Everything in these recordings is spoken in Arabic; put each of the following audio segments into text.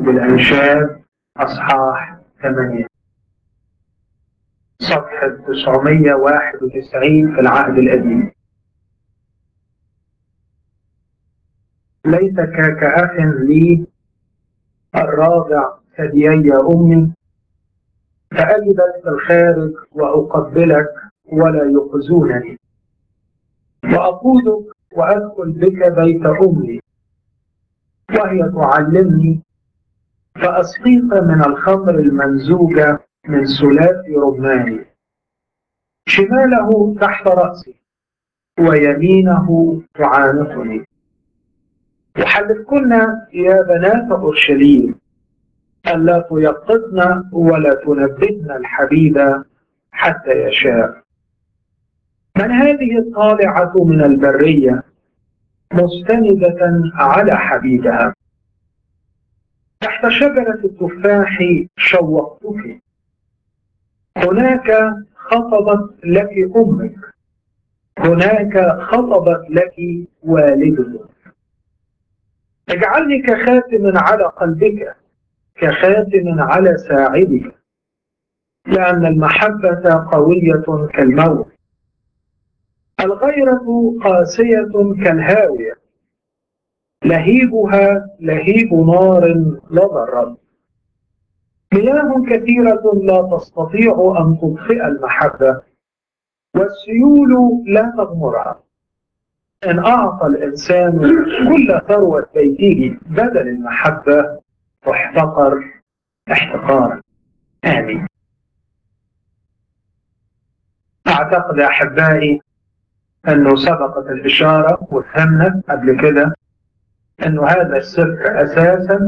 بالأنشاد أصحاح 8 صفحة 991 في العهد القديم. ليتك كأخ لي الراضع ثديي أمي، فأجدك في الخارج وأقبلك ولا يخزونني، وأقودك وأدخل بك بيت أمي وهي تعلمني، فأسقيك من الخمر الممزوجة من سلاف رماني، شماله تحت رأسي ويمينه تعانقني. وحلفكن يا بنات أورشليم ألا تيقظن ولا تنبهن الحبيب حتى يشاء. من هذه الطالعة من البرية مستندة على حبيبها؟ تحت شجرة التفاح شوقتك، هناك خطبت لك أمك، هناك خطبت لك والدتك. اجعلني كخاتم على قلبك، كخاتم على ساعدك، لأن المحبة قوية كالموت، الغيرة قاسية كالهاوية، لهيبها لهيب نار لدى الرب. مياه كثيرة لا تستطيع أن تطفئ المحبة، والسيول لا تغمرها. إن أعطى الإنسان كل ثروة بيته بدل المحبة احتقر احتقارا. آمين. أعتقد أحبائي أنه سبقت الإشارة وفهمنا قبل كده أنه هذا السفر أساسا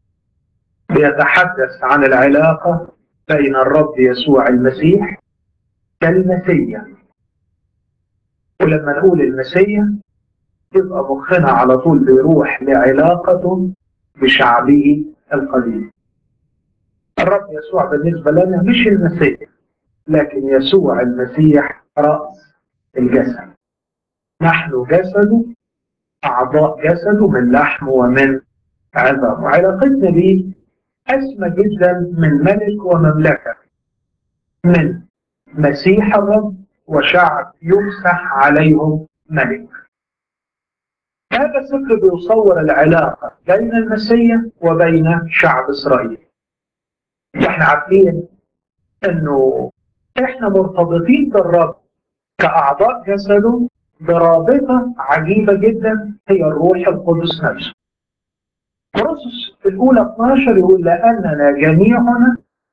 بيتحدث عن العلاقة بين الرب يسوع المسيح كالمسيح. ولما نقول المسيح يبقى مخنا على طول بيروح لعلاقته بشعبه القديم. الرب يسوع بالنسبة لنا مش المسيح، لكن يسوع المسيح رأس الجسد. نحن جسده، أعضاء جسده من لحم ومن عظام، وعلاقتنا به أسمى جدا من ملك ومملكة، من مسيح الرب وشعب يمسح عليهم ملك. هذا السفر بيصور العلاقة بين المسيح وبين شعب إسرائيل. احنا عارفين انه احنا مرتبطين بالرب كأعضاء جسده برابطة عجيبة جدا، هي الروح القدس نفسه. كورنثوس الأولى 12 يقول لأننا جميعنا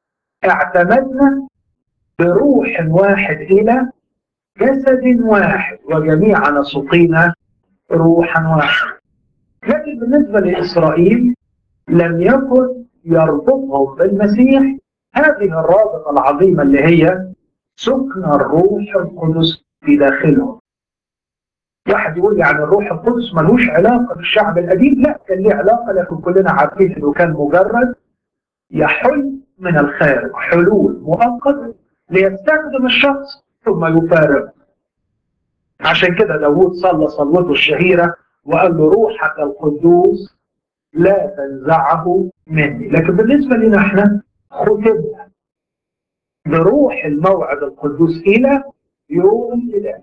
اعتمدنا بروح واحد إلى جسد واحد وجميعنا سقينا روحا واحد. لكن بالنسبة لإسرائيل لم يكن يربطهم بالمسيح هذه الرابطة العظيمة اللي هي سكن الروح القدس في داخلهم. واحد يقول يعني الروح القدس ملوش علاقة بالشعب القديم، لا كان ليه علاقة، لكن كلنا عارفين انه كان مجرد يحل من الخارج، حلول مؤقت ليستخدم الشخص ثم يفارق. عشان كده داود صلى صلوته الشهيرة وقال له روحك القدوس لا تنزعه مني. لكن بالنسبة لنا احنا ختمنا بروح الموعد القدوس إلى يوم القيامة.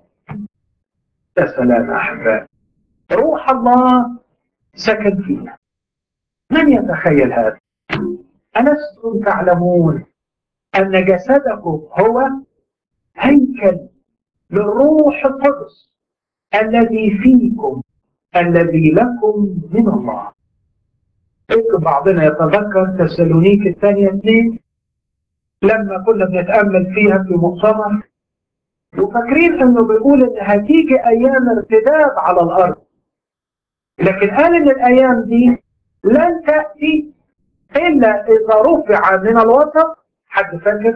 يا سلام يا أحبائي، روح الله سكن فينا. من يتخيل هذا؟ ألستم تعلمون أن جسدكم هو هيكل للروح القدس الذي فيكم الذي لكم من الله. يمكن بعضنا يتذكر تسالونيك الثانية 2 لما كنا بنتأمل فيها في مؤتمر، وفاكرين انه بيقول ان هتيجي ايام ارتداد على الارض، لكن قال ان الايام دي لن تأتي الا اذا رفع من الوسط. حد فاكر؟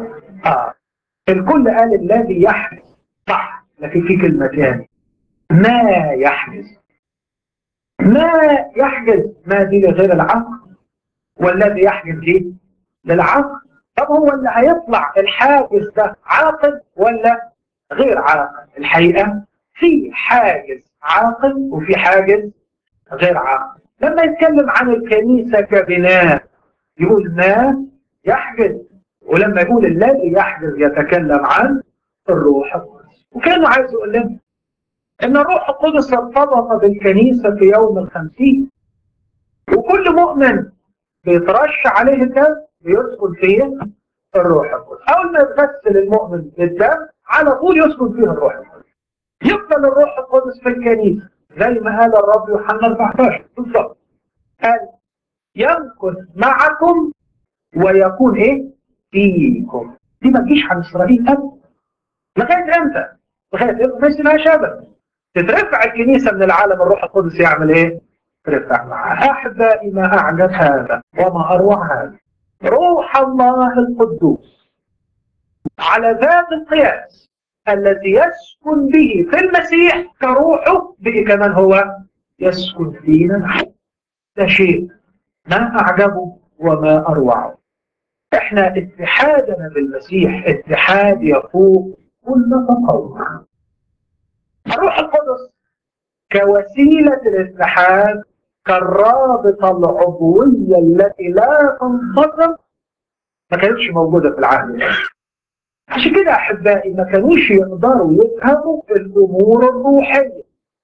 الكل قال الذي يحدث صح، لكن في كلمة تاني ما يحدث. ما يحجز، ما دي لغير العقل، والذي يحجز دي للعقل. طب هو اللي هيطلع الحاجز ده عاقل ولا غير عاقل؟ الحقيقة في حاجز عاقل وفي حاجز غير عاقل. لما يتكلم عن الكنيسة كبناء يقول ما يحجز، ولما يقول الذي يحجز يتكلم عن الروح القدس. وكانوا عايز يقول لنا ان الروح القدس ارتبط بالكنيسة في يوم الخمسين، وكل مؤمن بيترش عليه الدم بيسكن فيه الروح القدس. اول ما يغسل المؤمن بالدم على طول يسكن فيه الروح القدس. يفضل الروح القدس في الكنيسة زي ما قال الرب يوحنا 14 بالظبط، قال يمكث معكم ويكون ايه فيكم. دي ما تجيش عن اسرائيل ابدا. لغايه امتى؟ لغايه امتى ما اسمهاش ابدا. تترفع الكنيسه من العالم، الروح القدس يعمل ايه؟ ترفع معها. احبائي ما اعجب هذا وما اروع هذا، روح الله القدوس على ذات القياس الذي يسكن به في المسيح كروحه به كمان هو يسكن فينا نحن. ده شيء ما أعجبه وما أروعه. إحنا اتحادنا بالمسيح اتحاد يفوق كل تصور. الروح القدس كوسيلة الاتحاد، كالرابطة العضوية التي لا تنفصل، ما كانتش موجودة في العهد القديم. عشان كده أحبائي ما كانوش يقدروا يفهموا الأمور الروحية.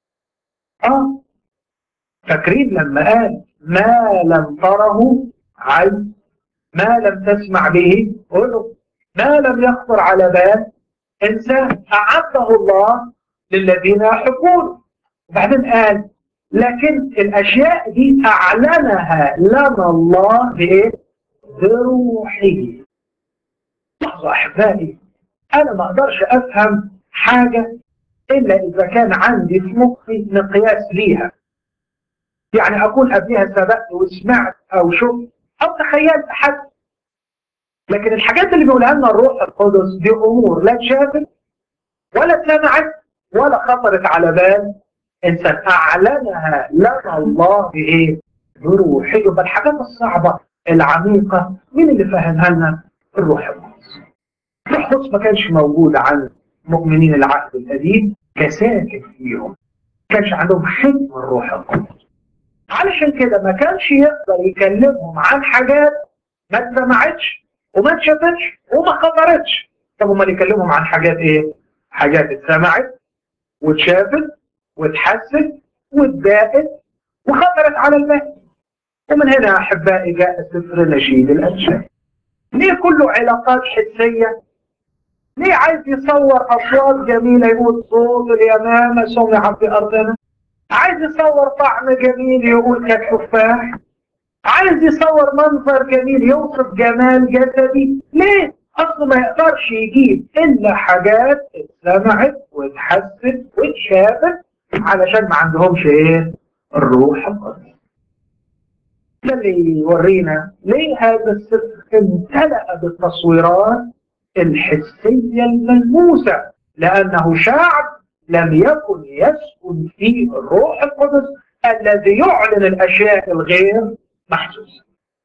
فاكرين لما قال ما لم تره عين، ما لم تسمع به قلوب، ما لم يخطر على بال إنسان، أعده الله للذين يحبون. وبعدين قال لكن الأشياء دي أعلنها لنا الله بإيه؟ بروحه. لحظة أحبائي، أنا ما أقدرش أفهم حاجة إلا إذا كان عندي في مخي مقياس ليها. يعني أكون قبلها سبقت وسمعت أو شفت أو تخيلت حتى، لكن الحاجات اللي بيقولها لنا الروح القدس دي أمور لا اتشافت ولا اتسمعت ولا خطرت على بال إنسان، أعلنها لنا الله بإيه؟ بروحه. يبقى الحاجات الصعبة العميقة مين اللي فهمها لنا؟ الروح القدس. الروح القدس ما كانش موجود عن مؤمنين العهد القديم كساكن فيهم، ما كانش عندهم حكم الروح القدس. علشان كده ما كانش يقدر يكلمهم عن حاجات ما اتسمعتش وما اتشافتش وما خطرتش. طب امال يكلمهم عن حاجات ايه؟ حاجات اتسمعت واتشافت واتحست واتضاقت وخطرت على البال. ومن هنا احبائي جاء سفر نشيد الانشاد. ليه كله علاقات حسيه؟ ليه عايز يصور اصوات جميله يقول صوت اليمامه سمع في ارضنا؟ عايز يصور طعم جميل يقول كالتفاح؟ عايز يصور منظر جميل يوصف جمال جسدي؟ ليه؟ اصله ما يقدرش يجيب الا حاجات اتسمعت واتحست واتشافت علشان ما عندهمش ايه؟ الروح القدس. ده اللي يورينا ليه هذا السفر امتلأ بالتصويرات الحسية الملموسة، لأنه شعب لم يكن يسكن فيه الروح القدس الذي يعلن الأشياء الغير محسوسة.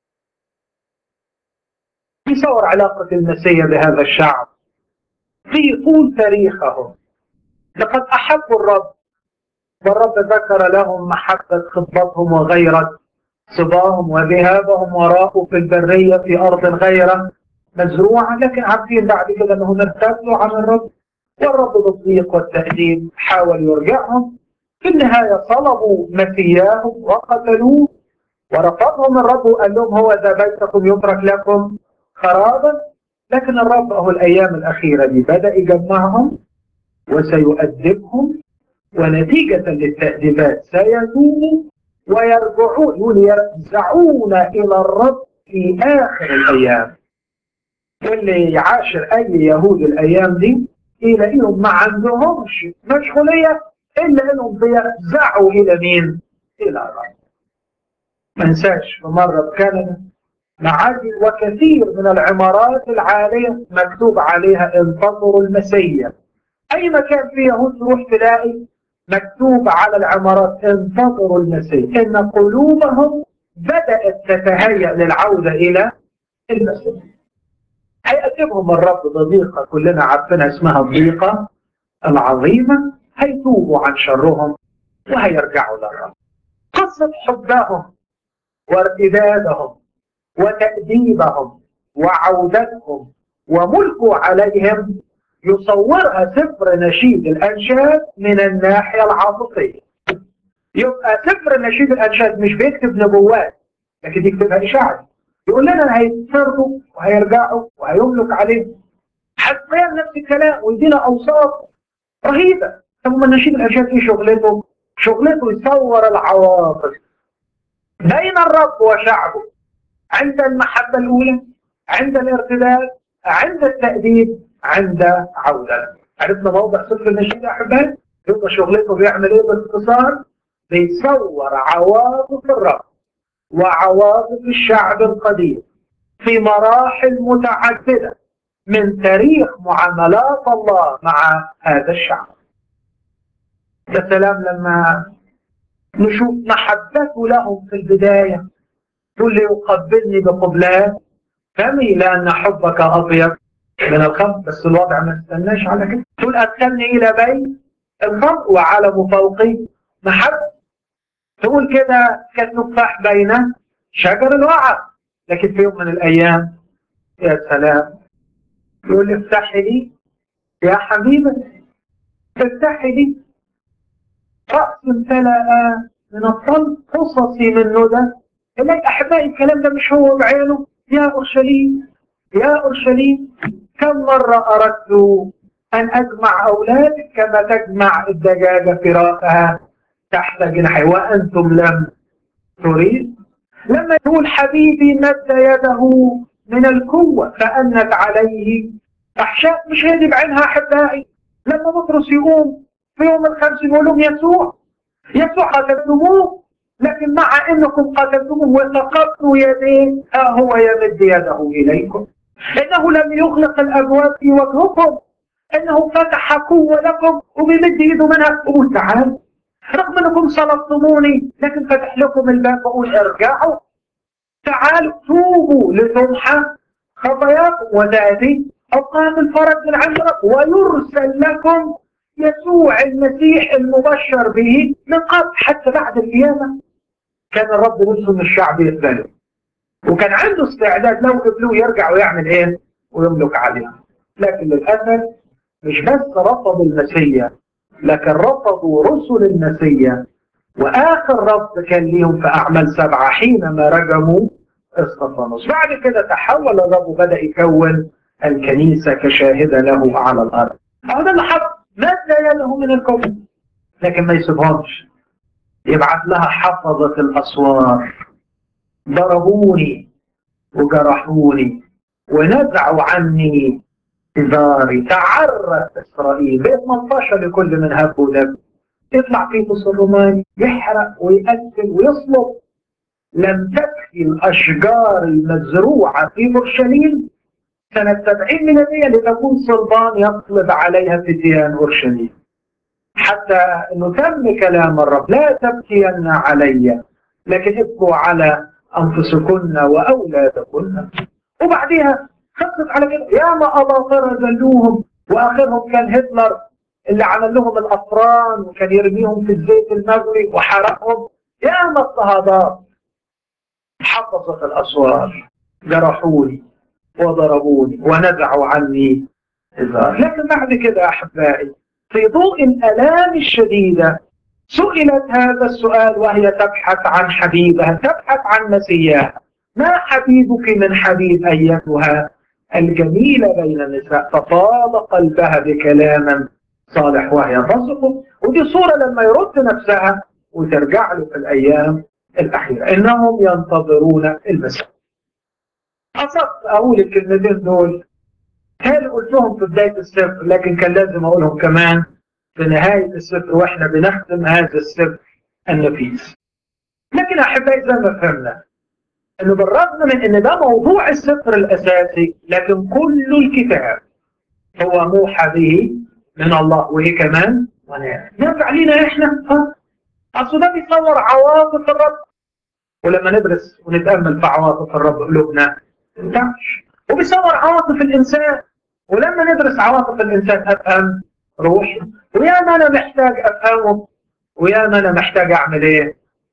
يصور علاقة المسيح بهذا الشعب في طول تاريخهم. لقد أحبوا الرب، والرب ذكر لهم محبة خطبتهم وغيرة صباهم وذهابهم وراءه في البرية في أرض غير مزروعة، لكن عارفين بعد كده أنهم ارتدوا عن الرب، والرب بالضيق والتأديب حاول يرجعهم. في النهاية صلبوا مسياهم وقتلوه ورفضهم الرب وقال لهم هو ذا بيتكم يترك لكم خرابا. لكن الرب أهو الأيام الأخيرة دي بدأ يجمعهم وسيؤدبهم، ونتيجة للتأديبات سيتوبوا ويرجعون، يرجعون إلى الرب في آخر الأيام. واللي يعاشر أي يهود الأيام دي يلاقيهم ما عندهمش مشغولية إلا إنهم بيرجعوا إلى مين؟ إلى الرب. ما انساش في مرة بكندا معادي وكثير من العمارات العالية مكتوب عليها انتظروا المسيح. أي مكان فيه يهود تروح تلاقي مكتوب على العمارات انتظروا المسيح، إن قلوبهم بدأت تتهيأ للعودة إلى المسيح. هيأتبهم الرب بضيقة كلنا عارفينها اسمها الضيقة العظيمة، هيتوبوا عن شرهم وهيرجعوا للرب. قصة حبهم وارتدادهم وتأديبهم وعودتهم وملكه عليهم يصورها سفر نشيد الأنشاد من الناحية العاطفية. يبقى سفر نشيد الأنشاد مش بيكتب نبوات، لكن يكتبها إشاعة، يقول لنا هيتصرفوا وهيرجعوا وهيملك عليهم. حسبيا نفس الكلام ويدينا أوصاف رهيبة. طب ما نشيد الأنشاد إيه شغلته؟ شغلته يصور العواطف بين الرب وشعبه عند المحبة الأولى، عند الارتداد، عند التأديب، عند عودة. عرفنا موضع سفر النشيد يا أحبائي؟ يبقى شغلته بيعمل إيه باختصار؟ بيصور عواطف الرب وعواطف الشعب القديم في مراحل متعددة من تاريخ معاملات الله مع هذا الشعب. يا سلام لما نشوف محبته لهم في البداية، تقول لي يقبلني بقبلات فمي لأن حبك أطيب من الخمر. بس الوضع ما استناش على كده. تقول أدخلني إلى بيت الخمر وعلم فوقي محبة. تقول كده كالتفاح بين شجر الوعد. لكن في يوم من الأيام يا سلام يقول لي افتحي لي يا حبيبتي، افتحي لي رأس امتلأ من الطلب قصصي من ندى إليك. أحبائي الكلام ده مش هو بعينه. يا أورشليم يا أورشليم كم مرة أردت أن أجمع أولادك كما تجمع الدجاجة فراخها تحت جناحي وأنتم لم تريد. لما يقول حبيبي مد يده من القوة فأنت عليه أحشاء، مش هي دي بعينها أحبائي. لما بطرس يقوم في يوم الخمس يقول لهم يسوع قتلتموه، لكن مع انكم قتلتموه وسقطتوا يديه ها هو يمد يده اليكم. انه لم يغلق الابواب في وجهكم، انه فتح قوه لكم وبيمد ايده منها وقول تعالوا. رغم انكم صلبتموني لكن فتح لكم الباب وقول ارجعوا تعالوا توبوا لتمحى خطاياكم وتاتي اوقات الفرج من عند رب ويرسل لكم يسوع المسيح المبشر به من قبل. حتى بعد القيامة كان الرب نفسه من الشعب يقبله، وكان عنده استعداد لو قبلوه يرجع ويعمل ايه ويملك عليه. لكن للأسف مش بس رفضوا المسيح، لكن رفضوا رسل المسيح. وآخر رفض كان ليهم في أعمال 7 حينما رجموا اسطفانوس. بعد كده تحول الرب وبدأ يكون الكنيسة كشاهدة له على الأرض. هذا اللي حصل. مد يده من الكون لكن ما يسيبهمش، يبعث لها حفظة الأسوار ضربوني وجرحوني ونزعوا عني إزاري. تعرف إسرائيل بقت منطشة لكل من هب ودب. يطلع فيتوس الروماني يحرق ويقتل ويصلب. لم تكفي الأشجار المزروعة في أورشليم سنة 70 ميلادية لتكون صلبان يصلب عليها فتيان أورشليم. حتى أنه تم كلام الرب لا تبكين علي لكن ابكوا على أنفسكن وأولادكن. وبعديها خلصت على كده. ياما أباطرة ذلوهم وآخرهم كان هتلر اللي عمل لهم الأفران وكان يرميهم في الزيت المغلي وحرقهم. ياما اضطهادات. حفظت الأسوار جرحوني وضربوني ونزعوا عني إزار. لكن بعد كده أحبائي في ضوء الآلام الشديدة سئلت هذا السؤال وهي تبحث عن حبيبها، تبحث عن مسيحها. ما حبيبك من حبيب أيتها الجميلة بين النساء؟ ففاض قلبها بكلام صالح وهي تصدق. ودي صورة لما يرد نفسها وترجع له في الأيام الأخيرة. إنهم ينتظرون المسيح. أصدت أقول الكلمتين دول هل قلتهم في بداية السفر، لكن كان لازم أقولهم كمان في نهاية السفر وإحنا بنختم هذا السفر النفيس. لكن أحبائي زي ما فهمنا أنه بالرغم من أن ده موضوع السفر الأساسي، لكن كل الكتاب هو موحى به من الله وهي كمان ينفع لينا إحنا. أصل ده بيصور عواطف الرب، ولما ندرس ونتأمل في عواطف الرب قلوبنا تنتعش. وبيصور عواطف الإنسان، ولما ندرس عواطف الإنسان أفهم روحي. ويا ما أنا محتاج أفهمه، ويا ما أنا محتاج أعمل إيه؟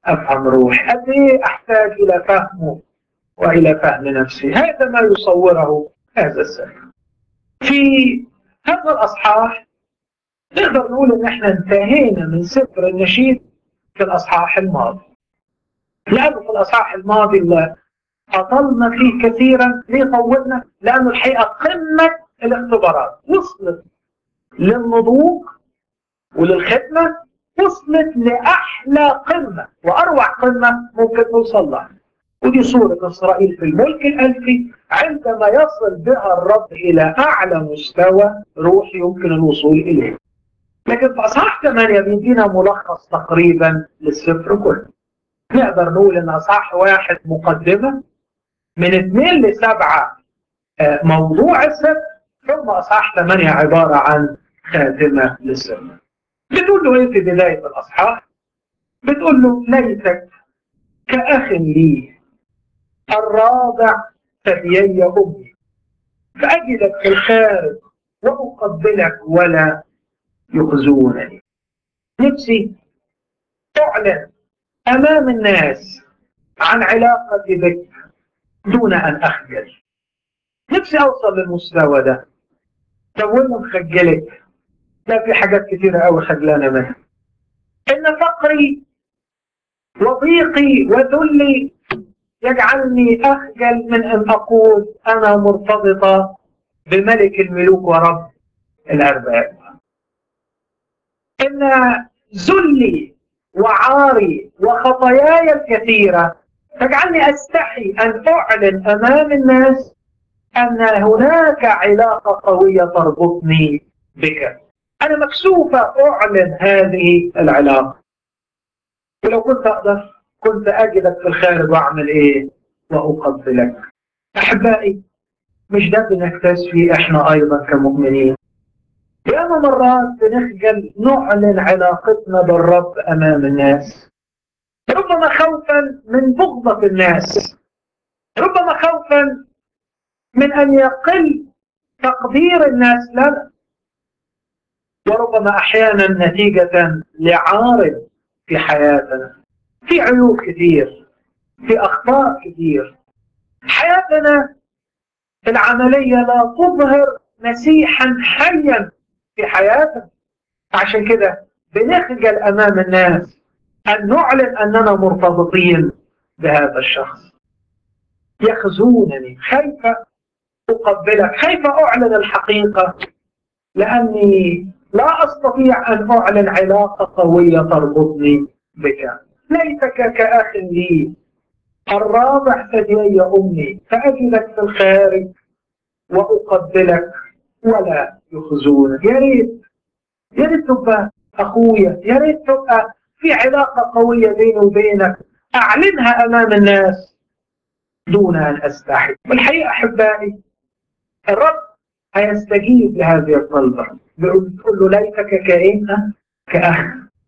أفهم روحي، قد إيه أحتاج إلى فهمه وإلى فهم نفسي. هذا ما يصوره هذا السفر. في هذا الأصحاح نقدر نقول إن إحنا انتهينا من سفر النشيد في الأصحاح الماضي، لأنه في الأصحاح الماضي اللي أطلنا فيه كثيرا. ليه طولنا؟ لأنه الحقيقة قمة الاختبارات وصلت للنضوج وللختمة، وصلت لأحلى قمة وأروع قمة ممكن توصل لها، ودي صورة إسرائيل في الملك الألفي عندما يصل بها الرب إلى أعلى مستوى روحي يمكن الوصول إليه. لكن في أصحاح 8 بيدينا ملخص تقريبا للسفر كله. نقدر نقول إن أصحاح 1 مقدمة، من 2 ل7 موضوع السفر، ثم أصحاح 8 عبارة عن خاتمة للسفر. بتقول له إيه في بداية الأصحاح؟ بتقول له: ليتك كأخ لي الرابع ثديي أمي، فأجدك في الخارج وأقبلك ولا يخزونني. نفسي أعلن أمام الناس عن علاقتي بك دون أن أخجل. نفسي أوصل للمستوى ده. طب وين مخجلك؟ لا، في حاجات كثيرة أوي خجلانة منها. إن فقري وضيقي وذلي يجعلني أخجل من أن أقول أنا مرتبطة بملك الملوك ورب الأرباب. إن ذلي وعاري وخطاياي الكثيرة تجعلني أستحي أن أعلن أمام الناس أن هناك علاقة قوية تربطني بك. أنا مكسوفة أعلن هذه العلاقة، ولو كنت أقدر كنت أجدك في الخارج وأعمل إيه؟ وأقبلك. أحبائي، مش ده بنكتاز فيه إحنا أيضا كمؤمنين. ياما مرات بنخجل نعلن علاقتنا بالرب أمام الناس، ربما خوفا من بغضة الناس، ربما خوفا من أن يقل تقدير الناس لنا، وربما أحيانا نتيجة لعار في حياتنا، في عيوب كثير، في أخطاء كثير. حياتنا العملية لا تظهر مسيحا حيا في حياتنا، عشان كده بنخجل أمام الناس أن نعلن أننا مرتبطين بهذا الشخص. يخزونني، خايفة أقبلك، خايفة أعلن الحقيقة، لأني لا أستطيع أن أعلن علاقة قوية تربطني بك. ليتك كأخ لي الرابع ثديي أمي، فأجدك في الخارج وأقبلك ولا يخزونك. يا ريت تبقى أخويا، يا ريت تبقى في علاقة قوية بيني وبينك أعلنها أمام الناس دون أن أستحي. والحقيقة أحبائي، الرب هيستجيب لهذه الطلبة، بتقول له: ليتك كأنك كأخ.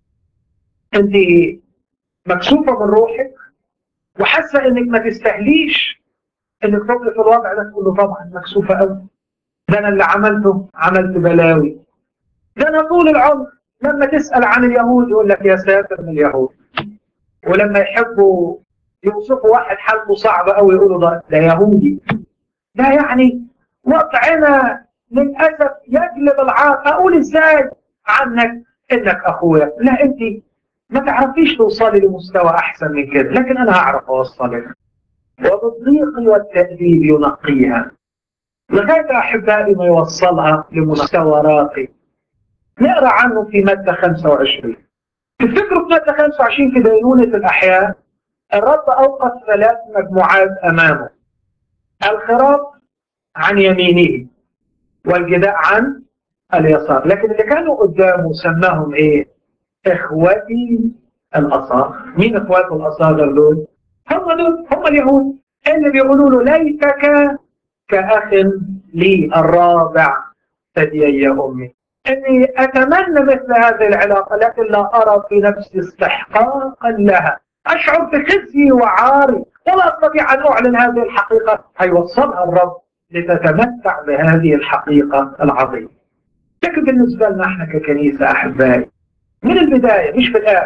أنت مكسوفة من روحك وحاسة إنك ما تستهليش إنك تبقى في الوضع ده، تقول له: طبعا مكسوفة أوي، ده أنا اللي عملت بلاوي، ده أنا طول العمر. لما تسأل عن اليهود يقول لك: يا ساتر من اليهود. ولما يحبوا يوصفوا واحد حالته صعبة أوي يقولوا: ده يهودي. ده يعني وضعنا للأسف يجلب العار. أقول إزاي عنك إنك أخويا؟ لا، أنت ما تعرفيش توصلي لمستوى أحسن من كده، لكن أنا هعرف أوصلك. وبالضيق والتأديب ينقيها لغاية أحبائي ما يوصلها لمستوى راقي. نقرأ عنه في متى 25. تفتكروا في متى 25 في دينونة الأحياء الرب أوقف 3 مجموعات أمامه: الخراف عن يمينه والجداء عن اليسار. لكن اللي كانوا قدامه سماهم إيه؟ إخوتي الأصاغر. مين إخوات الأصاغر دول؟ هم اليهود اللي بيقولوا له: ليتك كأخ لي الرابع ثديي أمي. إني أتمنى مثل هذه العلاقة، لكن لا أرى في نفسي استحقاقا لها، أشعر بخزي وعاري ولا أستطيع أن أعلن هذه الحقيقة. هيوصلها الرب لتتمتع بهذه الحقيقة العظيمة. لكن بالنسبة لنا احنا ككنيسة أحبائي، من البداية مش في الآخر،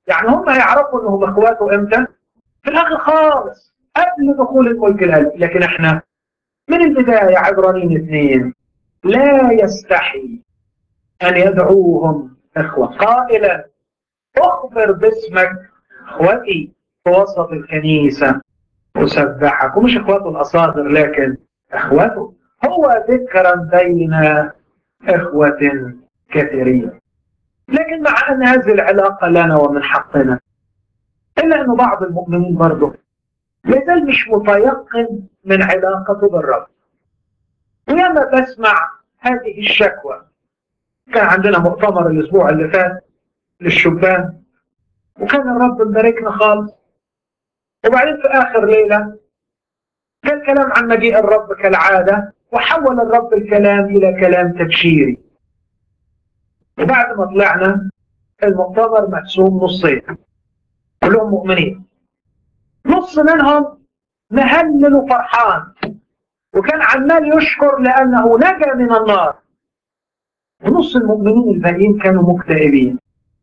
يعني هم هيعرفوا انهم اخواته امتى؟ في الاخر خالص، قبل دخول الملك الالفي. لكن احنا من البدايه عبرانيين 2 لا يستحي ان يدعوهم اخوه، قائلا اخبر باسمك اخوتي في وسط الكنيسه اسبحك. ومش اخواته الاصاغر لكن اخواته، هو ذكرا بين اخوه كثيرين. لكن مع ان هذه العلاقه لنا ومن حقنا، الا ان بعض المؤمنين برضه لازال مش متيقن من علاقته بالرب. ولما بسمع هذه الشكوى، كان عندنا مؤتمر الاسبوع اللي فات للشبان، وكان الرب مباركنا خالص، وبعدين في اخر ليله كان كلام عن مجيء الرب كالعاده، وحول الرب الكلام الى كلام تبشيري. وبعد ما طلعنا المؤتمر مقسوم نصين، كلهم مؤمنين. نص منهم مهلل وفرحان، وكان عمال يشكر لأنه نجا من النار. ونص المؤمنين الباقيين كانوا مكتئبين.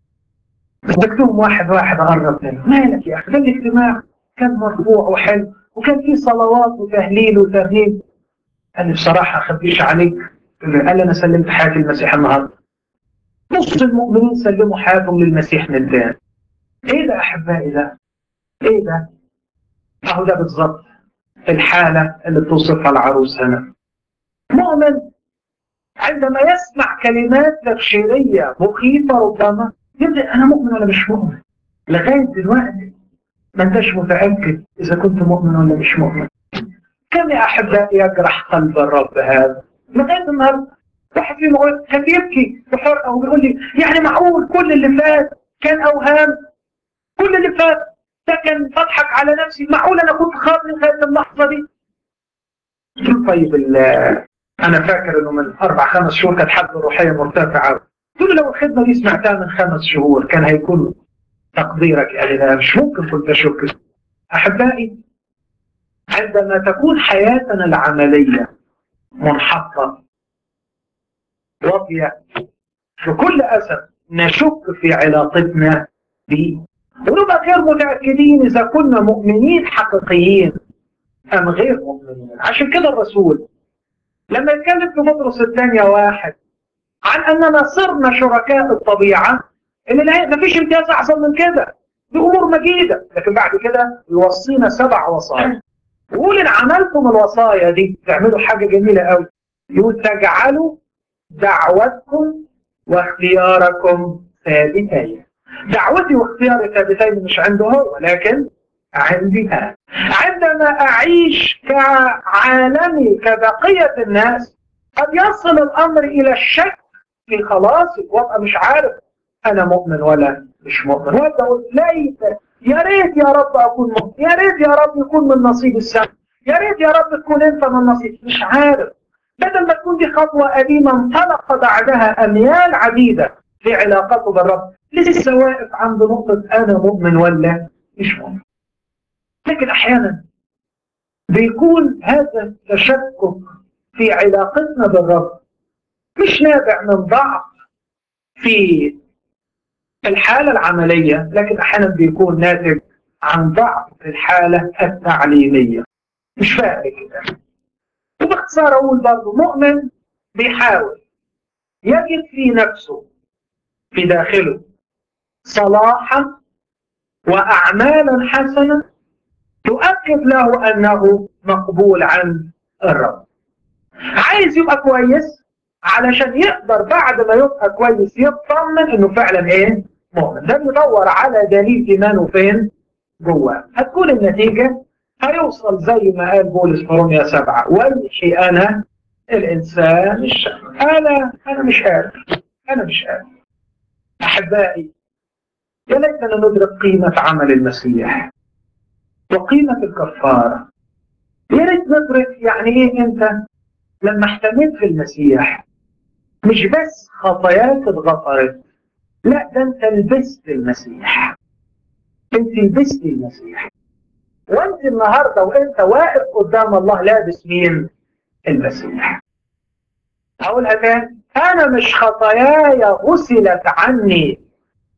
مسكتهم واحد واحد، قرب منه، مالك يا أخي؟ ده الاجتماع كان مرفوع وحلو، وكان فيه صلوات وتهليل وترهيب. قال لي بصراحة أخبيش عليك، قال لي أنا سلمت حياتي للمسيح النهارده. نص المؤمنين سلموا حياتهم للمسيح من تاني. إيه ده أحبائي ده؟ إيه ده؟ أهو ده بالظبط الحالة اللي توصفها العروس هنا. مؤمن عندما يسمع كلمات تبشيرية مخيفة ربما يبدأ أنا مؤمن ولا مش مؤمن. لغاية دلوقتي ما انتش متأكد إذا كنت مؤمن ولا مش مؤمن. كم يا أحبائي يجرح قلب الرب هذا لغاية النهارده. واحد فيهم كان بيبكي بحرقة وبيقول لي يعني معقول كل اللي فات كان أوهام؟ كل اللي فات ده كان بضحك على نفسي؟ معقول أنا كنت خاطئ لغاية اللحظة دي؟ طيب أنا فاكر إنه من 4-5 شهور كانت حالته الروحية مرتفعة. قلت له لو الخدمة دي سمعتها من 5 شهور كان هيكون تقديرك. قال لا مش ممكن كنت أشك. أحبائي، عندما تكون حياتنا العملية منحطة واطية، بكل أسف نشك في علاقتنا به، ونبقى غير متأكدين إذا كنا مؤمنين حقيقيين أم غير مؤمنين. عشان كده الرسول لما يتكلم في بطرس الثانية 1 عن أننا صرنا شركاء الطبيعة، إن ما فيش امتياز أحسن من كده، دي أمور مجيدة. لكن بعد كده يوصينا 7 وصايا، يقول إن عملتم الوصايا دي تعملوا حاجة جميلة قوي، يقول تجعلوا دعوتكم واختياركم ثابتين. دعوتي واختياري ثابتين مش عنده هو، ولكن عندي أنا. عندما أعيش كعالمي كبقية الناس قد يصل الأمر إلى الشك في خلاصي، وابقى مش عارف أنا مؤمن ولا مش مؤمن، وابقى أقول ليت يا ريت يا رب أكون مؤمن، يا ريت يا رب يكون من نصيب السماء، يا ريت يا رب تكون أنت من نصيب. مش عارف. بدل ما تكون دي خطوة قديمة انطلق بعدها أميال عديدة في علاقته بالرب، لسه واقف عند نقطة أنا مؤمن ولا مش مؤمن. لكن أحيانا بيكون هذا التشكك في علاقتنا بالرب مش نابع من ضعف في الحالة العملية، لكن أحيانا بيكون ناتج عن ضعف في الحالة التعليمية. مش فاهم كده. وباختصار أقول برضه مؤمن بيحاول يجد في نفسه في داخله صلاحا وأعمالا حسنة تؤكد له أنه مقبول عند الرب. عايز يبقى كويس علشان يقدر بعد ما يبقى كويس يطمن انه فعلا ايه؟ مؤمن. ده بيدور على دليل ايمانه فين؟ جواه. هتكون النتيجة هيوصل زي ما قال بولس في رومية 7 ويحي انا الانسان الشر. انا مش قادر. انا مش قادر. احبائي، يا ليتنا ندرك قيمة عمل المسيح وقيمة الكفارة. يا ريت ندرك يعني ايه انت لما احتميت في المسيح مش بس خطاياك اتغفرت، لا ده انت لبست المسيح. انت لبست المسيح. وانت النهارده وانت واقف قدام الله لابس مين؟ المسيح. هقولها تاني، انا مش خطاياي غسلت عني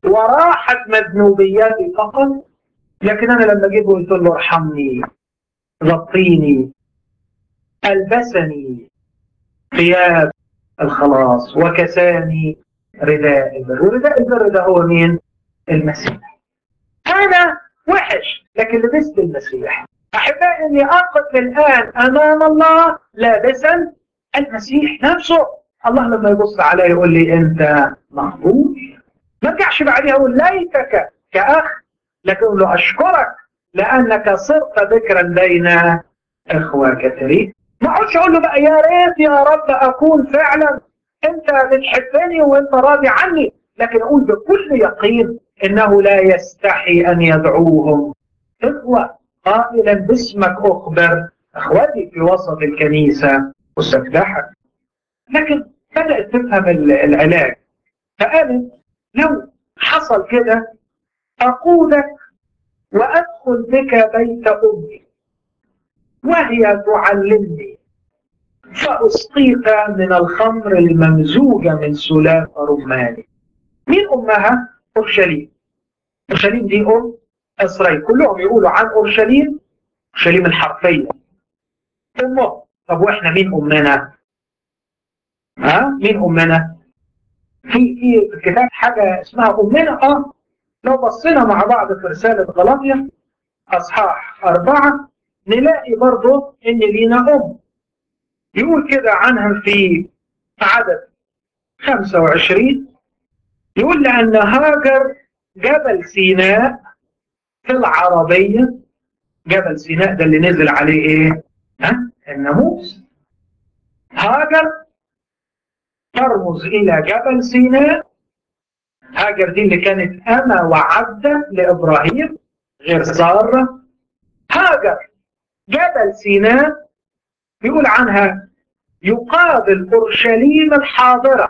وراحت مذنوبياتي فقط، لكن أنا لما جيت قلت له ارحمني، غطيني، ألبسني ثياب الخلاص، وكساني رداء البر. ورداء البر ده هو مين؟ المسيح. أنا وحش لكن لبست المسيح. أحبائي إني أقف الآن أمام الله لابسا المسيح نفسه. الله لما يبص علي يقول لي أنت مقبول. ما ارجعش بعدها أقول ليتك كأخ، لكن أقول له أشكرك لأنك صرت ذكرا بين إخوة كثيرين. ما أقولش أقول له بقى يا ريت يا رب أكون فعلا أنت بتحبني وأنت راضي عني، لكن أقول بكل يقين إنه لا يستحي أن يدعوهم إخوة، قائلا باسمك أخبر أخوتي في وسط الكنيسة واستفتحك. لكن بدأت تفهم العلاج، فقالت لو حصل كده أقودك وأدخل بك بيت أمي وهي تعلمني فأسقيك من الخمر الممزوجة من سلاف رماني. مين أمها؟ أورشليم. أورشليم دي أم إسرائيل، كلهم يقولوا عن أورشليم أورشليم الحرفية أمه. طب وإحنا مين أمنا؟ مين أمنا؟ في الكتاب حاجة اسمها أمنا. لو بصينا مع بعض في رسالة غلاطيا أصحاح 4 نلاقي برضه إن لينا أم. يقول كده عنها في عدد 25، يقول لأن هاجر جبل سيناء في العربية، جبل سيناء ده اللي نزل عليه إيه؟ الناموس. هاجر ترمز إلى جبل سيناء. هاجر دي اللي كانت أما وعبدة لإبراهيم غير سارة. هاجر جبل سيناء بيقول عنها يقابل أورشليم الحاضرة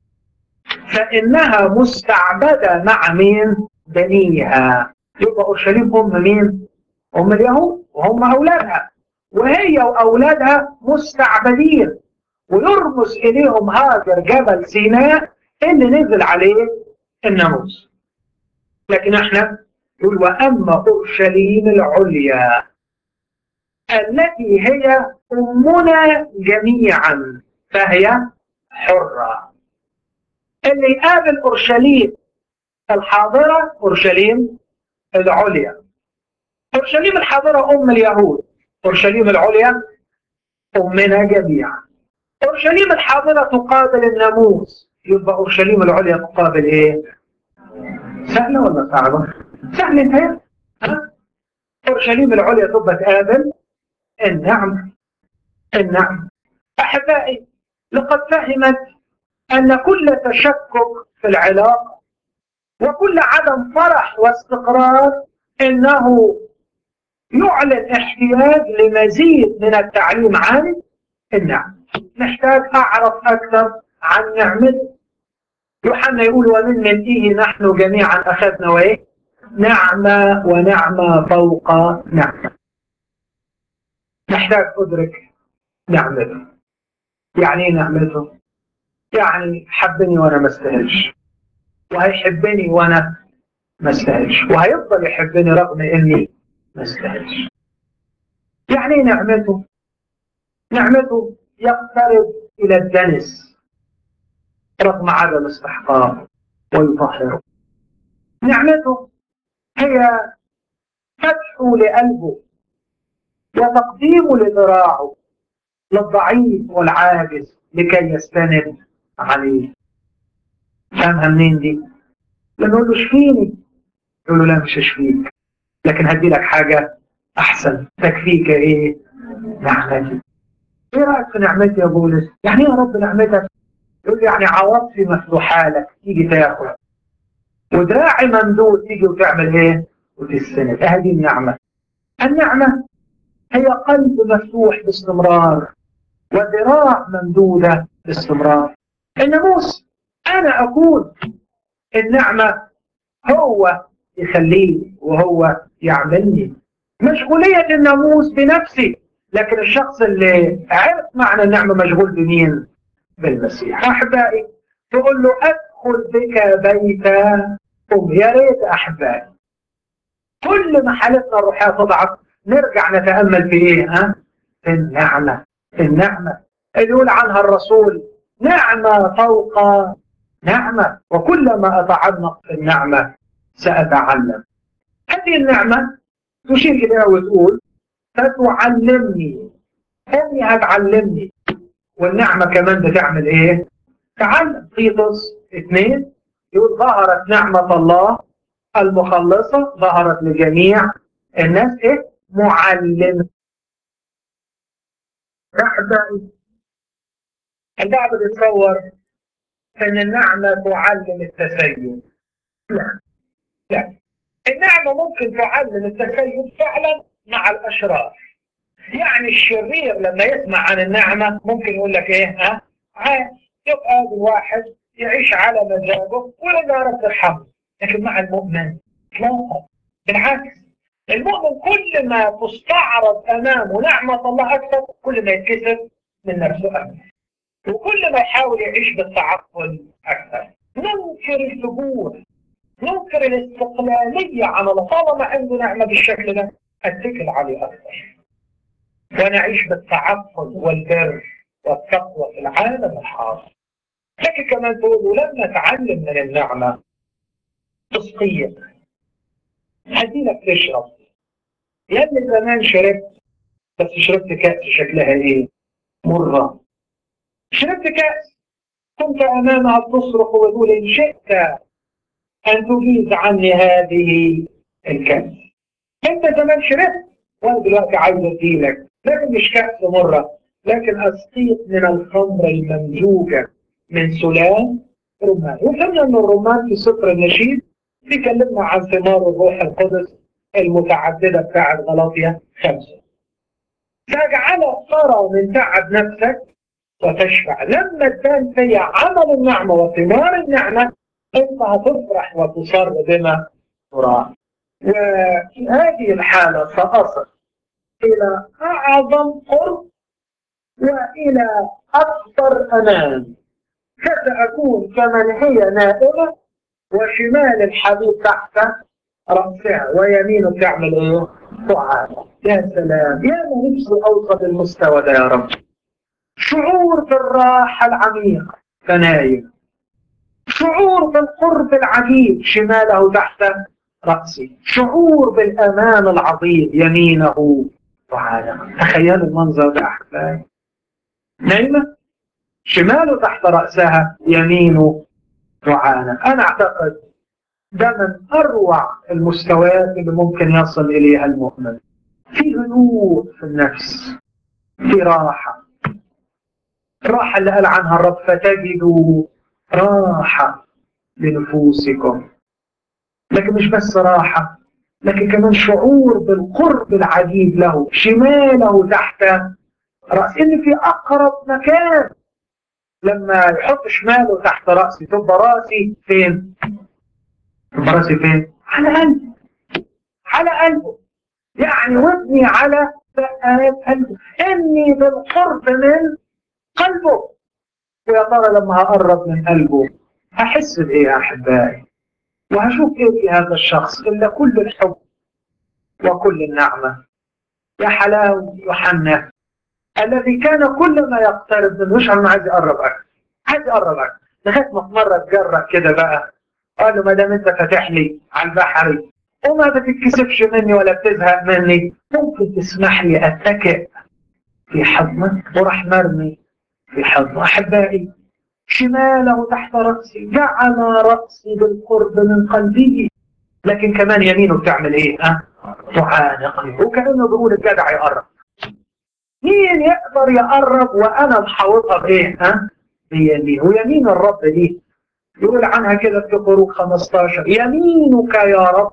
فإنها مستعبدة مع مين؟ بنيها. يبقى أورشليم أم مين؟ أم اليهود وهم أولادها، وهي وأولادها مستعبدين، ويرمز إليهم هاجر جبل سيناء اللي نزل عليه الناموس. لكن احنا يقول وأما أورشليم العليا التي هي أمنا جميعا فهي حرة. اللي يقابل أورشليم الحاضرة أورشليم العليا. أورشليم الحاضرة أم اليهود، أورشليم العليا أمنا جميعا. أورشليم الحاضرة تقابل الناموس، يبقى أورشليم العليا تقابل إيه؟ سهلة ولا صعبة؟ سهلة انتهى. أورشليم العليا تبقى تقابل النعم. النعم. أحبائي لقد فهمت أن كل تشكك في العلاقة وكل عدم فرح واستقرار إنه يعلن احتياج لمزيد من التعليم عن النعم. نحتاج أعرف أكثر عن نعمته. يوحنا يقول ومن ملئه نحن جميعا أخذنا وإيه؟ نعمة ونعمة فوق نعمة. نحتاج أدرك نعمته. يعني إيه نعمته؟ يعني حبني وأنا ما استاهلش، وهيحبني وأنا ما استاهلش، وهيفضل يحبني رغم إني ما استاهلش. يعني إيه نعمته؟ نعمته يقترب إلى الدنس رغم عدم استحقاقه ويطهره. نعمته هي فتحه لقلبه وتقديمه لذراعه للضعيف والعاجز لكي يستند عليه. فهمها منين دي؟ لنقول له اشفيني، يقول له لا مش اشفيك، لكن هدي لك حاجة أحسن تكفيك إيه؟ نعمتي. إيه رأيك في نعمتي يا بولس؟ يعني إيه يا رب نعمتك؟ يقول لي يعني عواطفي مفتوحة لك تيجي تاخد، ودراعي ممدود تيجي وتعمل إيه؟ وتستند. هذه النعمة. النعمة هي قلب مفتوح باستمرار وذراع ممدودة باستمرار. الناموس أنا أكون، النعمة هو يخليني وهو يعملني. مشغولية الناموس بنفسي، لكن الشخص اللي عرف معنى النعمة مشغول بمين؟ بالمسيح. أحبائي تقول له أدخل بك بيت يا ريت أحبائي كل ما حالتنا الروحية تضعف نرجع نتأمل في إيه؟ في النعمة. في النعمة اللي يقول عنها الرسول نعمة فوق نعمة، وكلما أتعمق في النعمة سأتعلم. هذه النعمة تشير إليها وتقول ستعلمني، أمي هتعلمني. والنعمة كمان بتعمل إيه؟ تعلم. تيتوس 2 يقول ظهرت نعمة الله المخلصة، ظهرت لجميع الناس إيه؟ معلمة. البعض بيتصور أن النعمة تعلم التسيب. لا لا، النعمة ممكن تعلم التسيب فعلا مع الأشرار. يعني الشرير لما يسمع عن النعمة ممكن يقول لك إيه؟ يبقى الواحد يعيش على مزاجه ولا يعرف يرحمه. لكن مع المؤمن لا، بالعكس، المؤمن كل ما تستعرض أمامه نعمة الله أكثر كل ما يتكسر من نفسه أكثر، وكل ما يحاول يعيش بالتعقل أكثر. ننكر الثبوت، ننكر الاستقلالية عن الله. طالما عنده نعمة بالشكل ده أتكل عليه أكثر، ونعيش بالتعقل والبر والتقوى في العالم الحاضر. لكن كمان تقول لما نتعلم من النعمة تسقية، هديلك تشرب. لأن زمان شربت، بس شربت كأس شكلها إيه؟ مرة. شربت كأس كنت أمامها تصرخ وتقول إن شئت أن تجيز عني هذه الكأس. أنت زمان شربت وأنا دلوقتي عايز أديلك، لكن مش كأس مرة، لكن أسقيك من الخمر الممزوجة من سلام رمان. وفهمنا أن الرمان في سفر النشيد بيكلمنا عن ثمار الروح القدس المتعددة بتاعت غلاطيا 5. فاجعلك ترى من تعب نفسك وتشفع. لما تبان في عمل النعمة وثمار النعمة انت هتفرح وتصر بما تراه. وفي هذه الحالة سأصل إلى أعظم قرب وإلى أكثر أمان، فسأكون كمن هي نائمة وشمال الحبيب تحت رأسها ويمينه تعمل إيه؟ تعالى. يا سلام، يا ما نفسي أوصل للمستوى ده يا رب. شعور بالراحة العميق فنايم، شعور بالقرب العجيب شماله تحت رأسي، شعور بالأمان العظيم يمينه تعالى. تخيلوا المنظر ده أحبائي، نايمة شماله تحت رأسها يمينه تعالى. أنا أعتقد ده من أروع المستويات اللي ممكن يصل إليها المؤمن. في هدوء في النفس، في راحة. الراحة اللي قال عنها الرب فتجدوا راحة لنفوسكم. لكن مش بس راحة، لكن كمان شعور بالقرب العجيب له شماله تحت رأس. إن في أقرب مكان لما يحط شماله تحت رأسي تبقى رأسي فين؟ تبقى رأسي فين؟ على قلبه، على قلبه. يعني ودني على بقات قلبه، إني بالقرب من قلبه. ويا ترى لما هقرب من قلبه هحس بإيه يا أحبائي؟ وهشوف إيه في هذا الشخص إلا كل الحب وكل النعمة. يا حلاوة يوحنا الذي كان كل ما يقترب منه يشعر انه عايز يقرب اكثر، عايز يقرب اكثر، لغايه ما في مره اتجرأ كده بقى قال له ما دام انت فاتح لي على البحر وما بتتكسفش مني ولا بتزهق مني، ممكن تسمح لي اتكئ في حضنك؟ وراح مرمي في حضنه. احبائي شماله تحت راسي، جعل راسي بالقرب من قلبه. لكن كمان يمينه بتعمل ايه؟ تعانقني. وكانه بيقول الجدع يقرب. مين يقدر يقرب وانا محاوطها بايه؟ بيمين. ويمين الرب دي يقول عنها كده في خروج 15 يمينك يا رب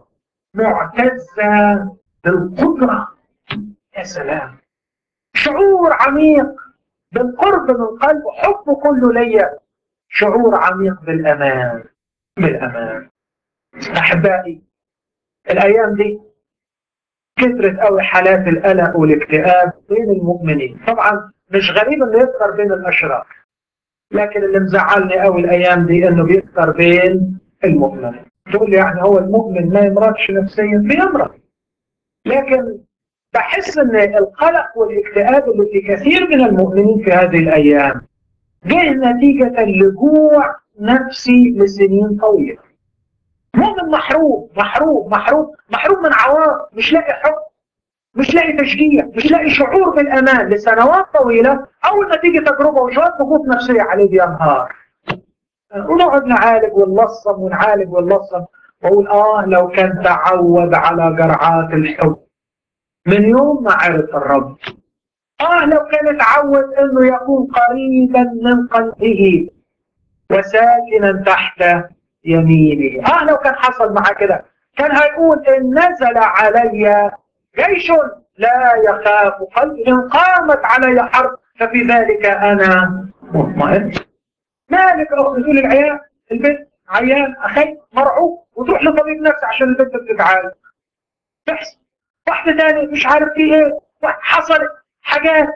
معتزة بالقدرة. يا سلام، شعور عميق بالقرب من قلب، حب كله ليا، شعور عميق بالامان. بالامان. احبائي الايام دي كثرت قوي حالات القلق والاكتئاب بين المؤمنين. طبعا مش غريب انه يكثر بين الاشرار، لكن اللي مزعلني قوي الايام دي انه بيكثر بين المؤمنين. تقول لي يعني هو المؤمن ما يمرضش نفسيا؟ بيمرض، لكن بحس ان القلق والاكتئاب اللي في كثير من المؤمنين في هذه الايام جه نتيجة لجوع نفسي لسنين طويلة. مؤمن محروم محروم محروم محروم من عواطف، مش لاقي حب، مش لاقي تشجيع، مش لاقي شعور بالامان لسنوات طويلة. اول ما تيجي تجربة وشوية ضغوط نفسية عليه بينهار. ونقعد نعالج ونلصم ونعالج ونلصم، واقول لو كان تعود على جرعات الحب من يوم ما عرف الرب، لو كان اتعود انه يكون قريبا من قلبه وساكنا تحت يمينه، لو كان حصل معاه كده كان هيقول ان نزل علي جيش لا يخاف قلبي، ان قامت علي حرب ففي ذلك انا مطمئن. مالك تقول العيال البنت عيان اخي مرعوب وتروح لطبيب نفسي عشان البنت بتتعالج، تحصل واحده ثانيه مش عارف في ايه، حصلت حاجات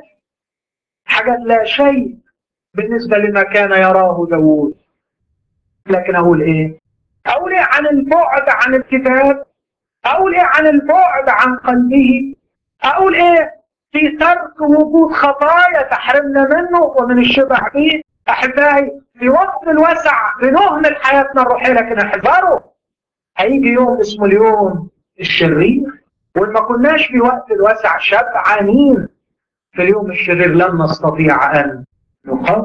لا شيء بالنسبه لما كان يراه داوود. لكن اقول ايه عن البعد عن الكتاب؟ اقول ايه عن البعد عن قلبه؟ اقول ايه في ترك وجود خطايا تحرمنا منه ومن الشبع فيه؟ احبائي في وقت الوسع بنهمل حياتنا الروحيه، لكن احذروا هيجي يوم اسمه اليوم الشرير، وان ما كناش في وقت الوسع شبعانين في اليوم الشرير لن نستطيع ان نقاوم،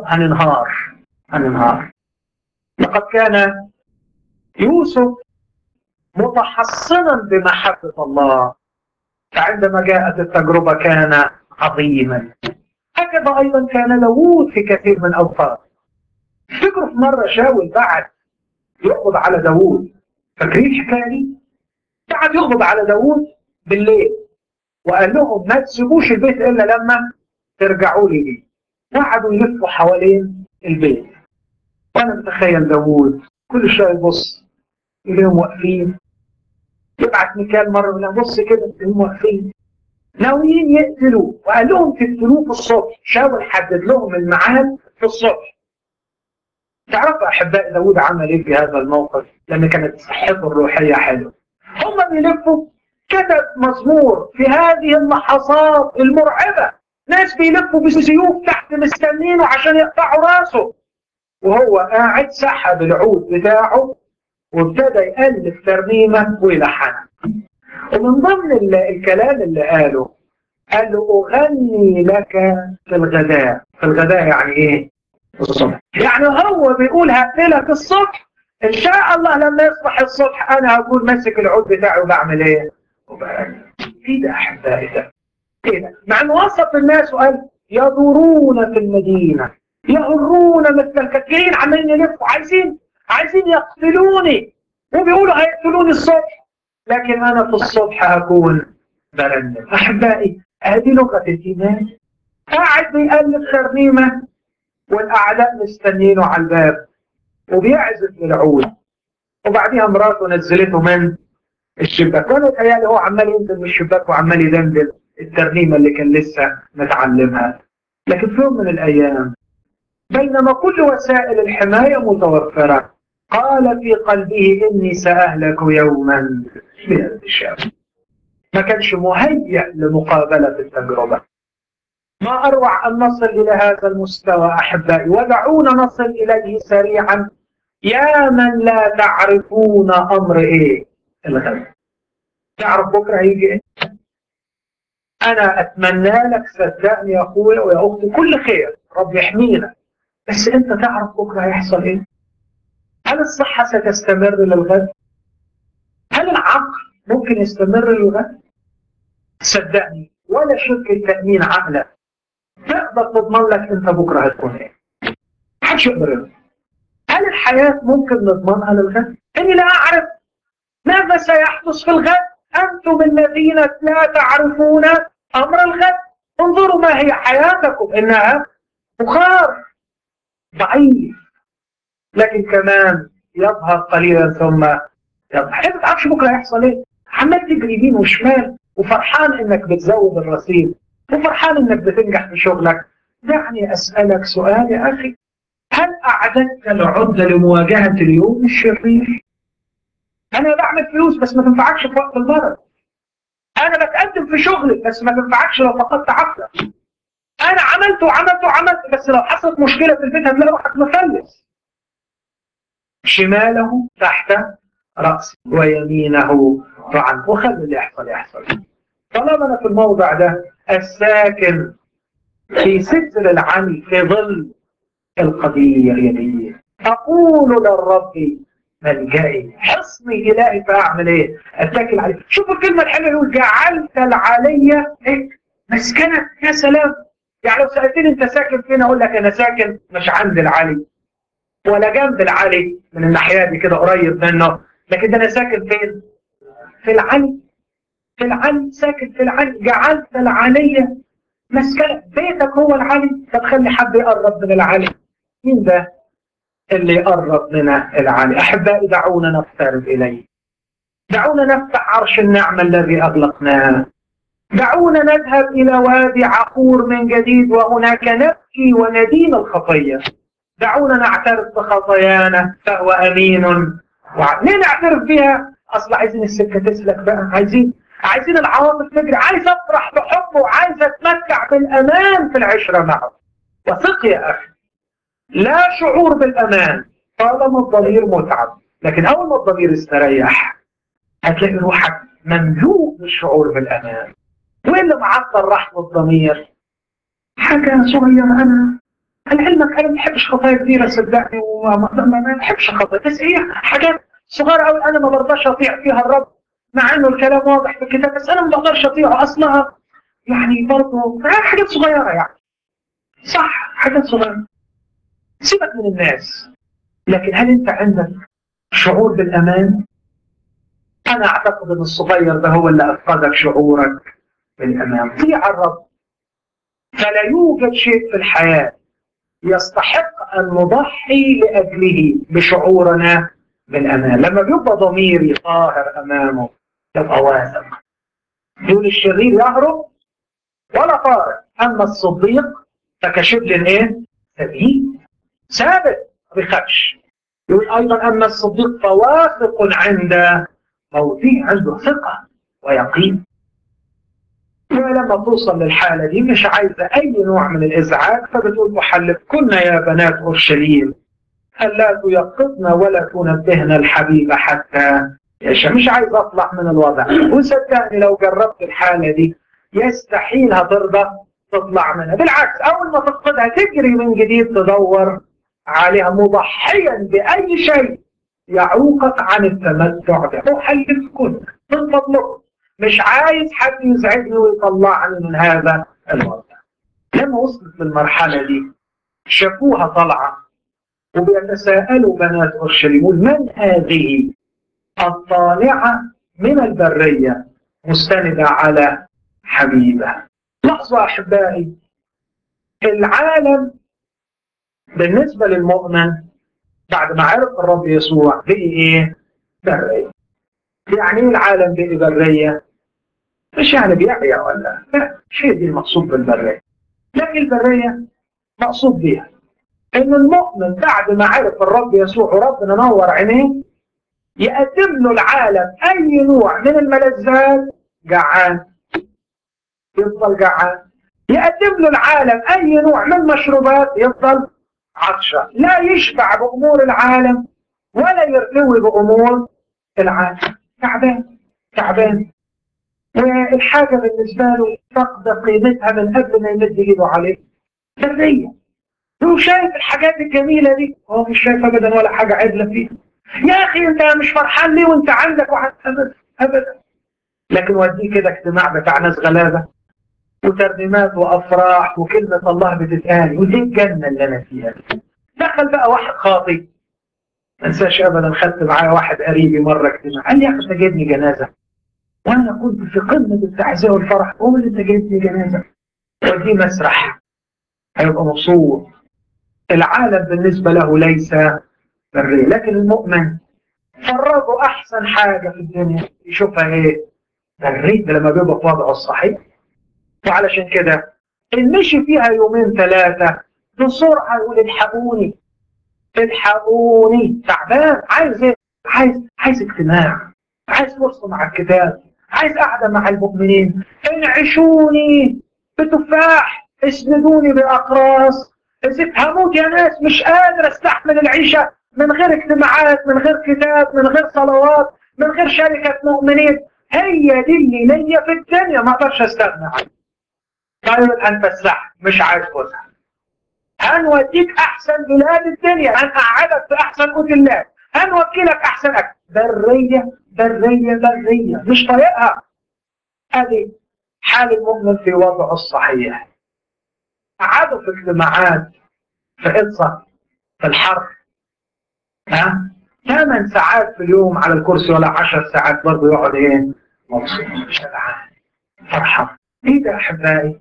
هننهار. لقد كان يوسف متحصنا بمحبة الله، فعندما جاءت التجربة كان عظيما. هكذا أيضا كان داوود في كثير من أوقات. فكروا في مرة شاول بعد يقبض على داوود، فاكرين الحكاية دي؟ بعد يقبض على داوود بالليل وقال لهم ما تسيبوش البيت إلا لما ترجعوا لي بيه. قعدوا يلفوا حوالين البيت، وأنا متخيل داوود كل شوية يبص إليهم واقفين، يبعت مكان مرة ولا بص كده إليهم واقفين ناويين يقتلوه، وقال لهم تقتلوه في الصبح. شاول حدد لهم الميعاد في الصبح. تعرفوا أحباء داوود عمل إيه في هذا الموقف لما كانت صحته الروحية حلوة؟ هم بيلفوا كتب مزمور في هذه اللحظات المرعبة، ناس بيلفوا بالسيوف تحت مستنينه عشان يقطعوا راسه، وهو قاعد سحب العود بتاعه وابتدى يألف ترنيمة ويلحنها. ومن ضمن الكلام اللي قال له أغني لك في الغداء. في الغداء يعني إيه؟ الصبح. يعني هو بيقول هقتلك الصبح، إن شاء الله لما يصبح الصبح أنا هكون ماسك العود بتاعي وبعمل إيه؟ إيه ده أحبائي ده؟ إيه ده؟ مع إنه وصف الناس وقال يدورون في المدينة يهرون مثل الكثيرين، عمالين يلفوا عايزين يقتلوني، وبيقولوا هيقتلوني الصبح، لكن أنا في الصبح هكون برنم. أحبائي هذه لغة الإيمان. قاعد بيألف ترنيمة والأعداء مستنينه على الباب وبيعزف للعود، وبعديها مراته نزلته من الشباك، وانا تخيل هو عمال ينزل من الشباك وعمال يدندن الترنيمة اللي كان لسه متعلمها. لكن في يوم من الأيام بينما كل وسائل الحماية متوفرة قال في قلبه إني سأهلك يوما بيد الشام. ما كانش مهيأ لمقابلة التجربة. ما أروع أن نصل إلى هذا المستوى أحبائي، ودعونا نصل إليه سريعا. يا من لا تعرفون أمر إيه الغد. تعرف بكرة هيجي إيه؟ أنا أتمنى لك صدقني يا أخويا ويا أختي كل خير، رب يحمينا، بس أنت تعرف بكرة هيحصل إيه؟ هل الصحة ستستمر للغد؟ هل العقل ممكن يستمر للغد؟ صدقني ولا شركة تأمين عقلك تقدر تضمن لك أنت بكرة هتكون إيه؟ محدش يقدر يضمن. هل الحياة ممكن نضمنها للغد؟ إني لا أعرف ماذا سيحدث في الغد. أنتم الذين لا تعرفون أمر الغد. انظروا ما هي حياتكم، إنها بخار ضعيف لكن كمان يظهر قليلا ثم يضحك. انت ما تعرفش بكره هيحصل ايه، عمال تجري يمين وشمال وفرحان انك بتزود الرصيد وفرحان انك بتنجح في شغلك. دعني اسالك سؤال يا اخي، هل اعددت العده لمواجهه اليوم الشرير؟ انا بعمل فلوس بس ما تنفعكش في وقت المرض. انا بتقدم في شغلي بس ما تنفعكش لو فقدت عقلك. انا عملت وعملت وعملت بس لو حصلت مشكله في البيت هتلاقي روحك مفلس. شماله تحت راسه ويمينه عنه، وخلي اللي يحصل يحصل. طالما انا في الموضع ده الساكن في ستر العلي في ظل القدير يديه، اقول للرب ملجئي حصني الهي، فاعمل ايه؟ اتكل عليه. شوفوا الكلمه الحلوه، يقول جعلت العلي مسكنك. يا سلام. يعني لو سالتني انت ساكن فين اقول لك انا ساكن مش عند العلي ولا جنب العلي من الناحيه دي كده قريب منه، لكن ده انا ساكن فين؟ في العلي. في العلي، ساكن في العلي. جعلت العلي مسكنك، بيتك هو العلي، فتخلي حد يقرب من العلي. مين ده اللي يقرب من العلي؟ احبائي دعونا نقترب اليه، دعونا نفتح عرش النعمه الذي اغلقناه، دعونا نذهب الى وادي عقور من جديد وهناك نبكي وندين الخطيه. دعونا نعترف بخطايانا فهو امين ليه نعترف بها؟ اصل عايزين السكه تسلك بقى، عايزين العواطف تجري، عايز افرح بحبه وعايز اتمتع بالامان في العشره معه. وثق يا اخي، لا شعور بالامان طالما الضمير متعب، لكن اول ما الضمير استريح هتلاقي روحك مملوء بالشعور بالامان. واللي معطل رحمه الضمير حاجه صغيره. انا علمك انا ما بحبش خطايا كبيره صدقني، وما بحبش خطايا، بس هي حاجات صغيره قوي انا ما برضاش اطيع فيها الرب، مع انه الكلام واضح في الكتاب بس انا ما بقدرش اطيعه اصلها. يعني برضه حاجات صغيره يعني. صح، حاجات صغيره. سيبك من الناس، لكن هل انت عندك شعور بالامان؟ انا اعتقد ان الصغير ده هو اللي افقدك شعورك بالامان. طيع الرب، فلا يوجد شيء في الحياه يستحق أن نضحي لأجله بشعورنا بالأمان. لما بيبقى ضميري طاهر أمامه يبقى واثق. يقول الشرير يهرب ولا طارق، أما الصديق فكشبل إيه؟ ثبيت ثابت ما بيخافش. يقول أيضا أما الصديق فواثق عند موته، عنده ثقة ويقين. ولما توصل للحالة دي مش عايزة أي نوع من الإزعاج، فبتقول أحلفكن يا بنات أورشليم ألا تيقظن ولا تنبهن الحبيب حتى يشاء. مش عايز أطلع من الوضع، وصدقني لو جربت الحالة دي يستحيل هترضى تطلع منها. بالعكس، أول ما تفقدها تجري من جديد تدور عليها، مضحيا بأي شيء يعوقك عن التمتع به. أحلفكن من فضلكم، مش عايز حد يزعجني ويطلعني من هذا الوضع. لما وصلت للمرحلة دي شافوها طالعة وبيتساءلوا بنات أورشليم من هذه الطالعة من البرية مستندة على حبيبها. لاحظوا أحبائي، العالم بالنسبة للمؤمن بعد ما عرف الرب يسوع بقي إيه؟ برية. يعني إيه العالم بقي برية؟ مش يعني بيعيا ولا لا، شيء دي المقصود بالبرية، لكن البرية مقصود بها إن المؤمن بعد ما عرف الرب يسوع وربنا نور عينيه يقدم له العالم أي نوع من الملذات جعان يفضل جعان، يقدم له العالم أي نوع من المشروبات يفضل عطشان، لا يشبع بأمور العالم ولا يرتوي بأمور العالم. تعبان تعبان، والحاجة بالنسبة له فقد قيمتها من قبل ما يمد ايده عليه. برية. هو شايف الحاجات الجميلة دي، هو مش شايف أبدا ولا حاجة عدلة فيها. يا أخي أنت مش فرحان ليه وأنت عندك واحد؟ أبدا أبدا. لكن وديه كده اجتماع بتاع ناس غلابة وترنيمات وأفراح وكلمة الله بتتقال، ودي الجنة اللي أنا فيها. دخل بقى واحد خاطي، ما انساش أبدا، خدت معايا واحد قريبي مرة اجتماع، قال لي يا أخي أنت جايبني جنازة وأنا كنت في قمة التعزية والفرح، قول أنت جايبني جنازة. وديه مسرح هيبقى مبسوط. العالم بالنسبة له ليس برية، لكن المؤمن فرغوا أحسن حاجة في الدنيا يشوفها إيه؟ برية لما بيبقى في وضعه الصحيح. وعلشان كده إن مشي فيها يومين ثلاثة بسرعة يقول الحقوني الحقوني، تعبان عايز إيه؟ عايز اجتماع، عايز فرصة مع الكتاب، عايز قعدة مع المؤمنين. انعشوني بتفاح، اسندوني بأقراص، هموت يا ناس، مش قادر استحمل العيشة من غير اجتماعات، من غير كتاب، من غير صلوات، من غير شركة مؤمنين. هي دي اللي ليا في الدنيا، ما اقدرش استغنى عنها. طيب هنفسحك، مش عايز فسحة. هنوديك احسن بلاد الدنيا، هنقعدك في احسن اوتيلات، هنوكلك احسن اكل. برية برية برية، مش طايقها. ادي حال المؤمن في وضعه الصحيح. قعدوا في اجتماعات، في قصة، في الحرب، 8 ساعات في اليوم على الكرسي، ولا 10 ساعات برضه يقعد ايه؟ مبسوط، شبعان، فرحان. ايه ده احبائي؟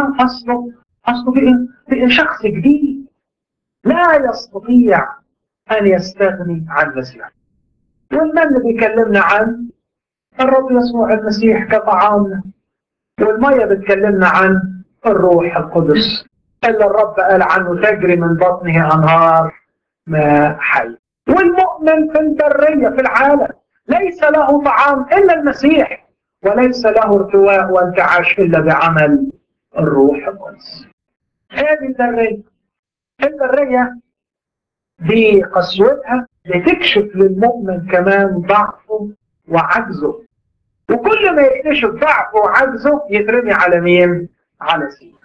اصله بقى شخص جديد لا يستطيع ان يستغني عن المسيح. والمن اللي بيكلمنا عن الرب يسوع المسيح كطعامنا، والميه بتكلمنا عن الروح القدس اللي الرب قال عنه تجري من بطنه انهار ماء حي. والمؤمن في البريه في العالم ليس له طعام الا المسيح، وليس له ارتواء وانتعاش الا بعمل الروح القدس. هذه البريه. البريه بقسوتها بتكشف للمؤمن كمان ضعفه وعجزه، وكل ما يكتشف ضعفه وعجزه يترمي على مين؟ على سيدنا.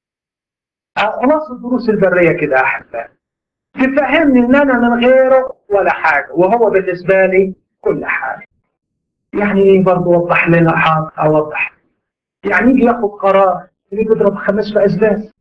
خلاص الدروس البريه كده احبائي تفهمني ان انا من غيره ولا حاجه، وهو بالنسبه لي كل حاجه. يعني ايه برضه؟ وضح لنا. حاضر اوضح. يعني يجي ياخد قرار، يجي يضرب 5 اسداس.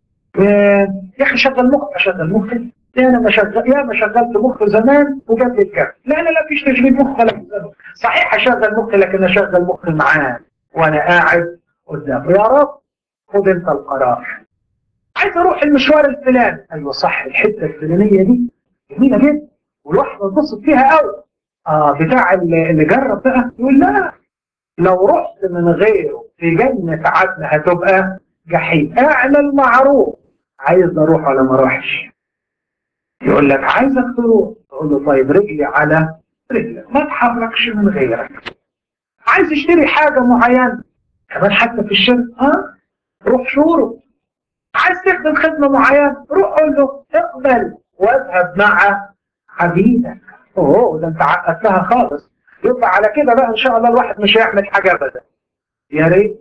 يا اخي شغل مخ، اشغل مخي؟ انا ما شغلت مخ زمان وجاب لي الكلام. لا فيش تشغيل مخ ولا صحيح اشغل مخي، لكن اشغل مخي معاه وانا قاعد قدامه. يا رب خد انت القرار. عايز اروح المشوار الفلاني، ايوه صح، الحته الفلانيه دي جميله جدا والواحد يتبسط فيها قوي. بتاع اللي جرب بقى يقول لا، لو رحت من غيره في جنه عدن هتبقى جحيم. اعمل معروف، عايز اروح ولا ما اروحش؟ يقول لك عايزك تروح، تقول له طيب رجلي على رجلك، ما تحركش من غيرك. عايز اشتري حاجه معينه، كمان حتى في الشركه روح شوره. عايز تخدم خدمه معينه، روح قول له اقبل واذهب مع عبيدك. ده انت عقدتها خالص. يبقى على كده بقى ان شاء الله الواحد مش هيعمل حاجه ابدا. يا ريت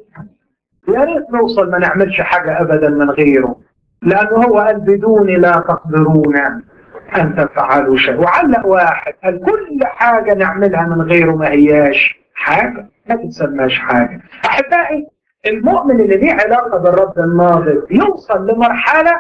نوصل ما نعملش حاجه ابدا من غيره، لانه هو قال بدوني لا تقدرون ان تفعلوا شيء. وعلق واحد قال كل حاجه نعملها من غيره ما هياش حاجه، ما تتسماش حاجه. احبائي المؤمن اللي ليه علاقه بالرب الناظر يوصل لمرحله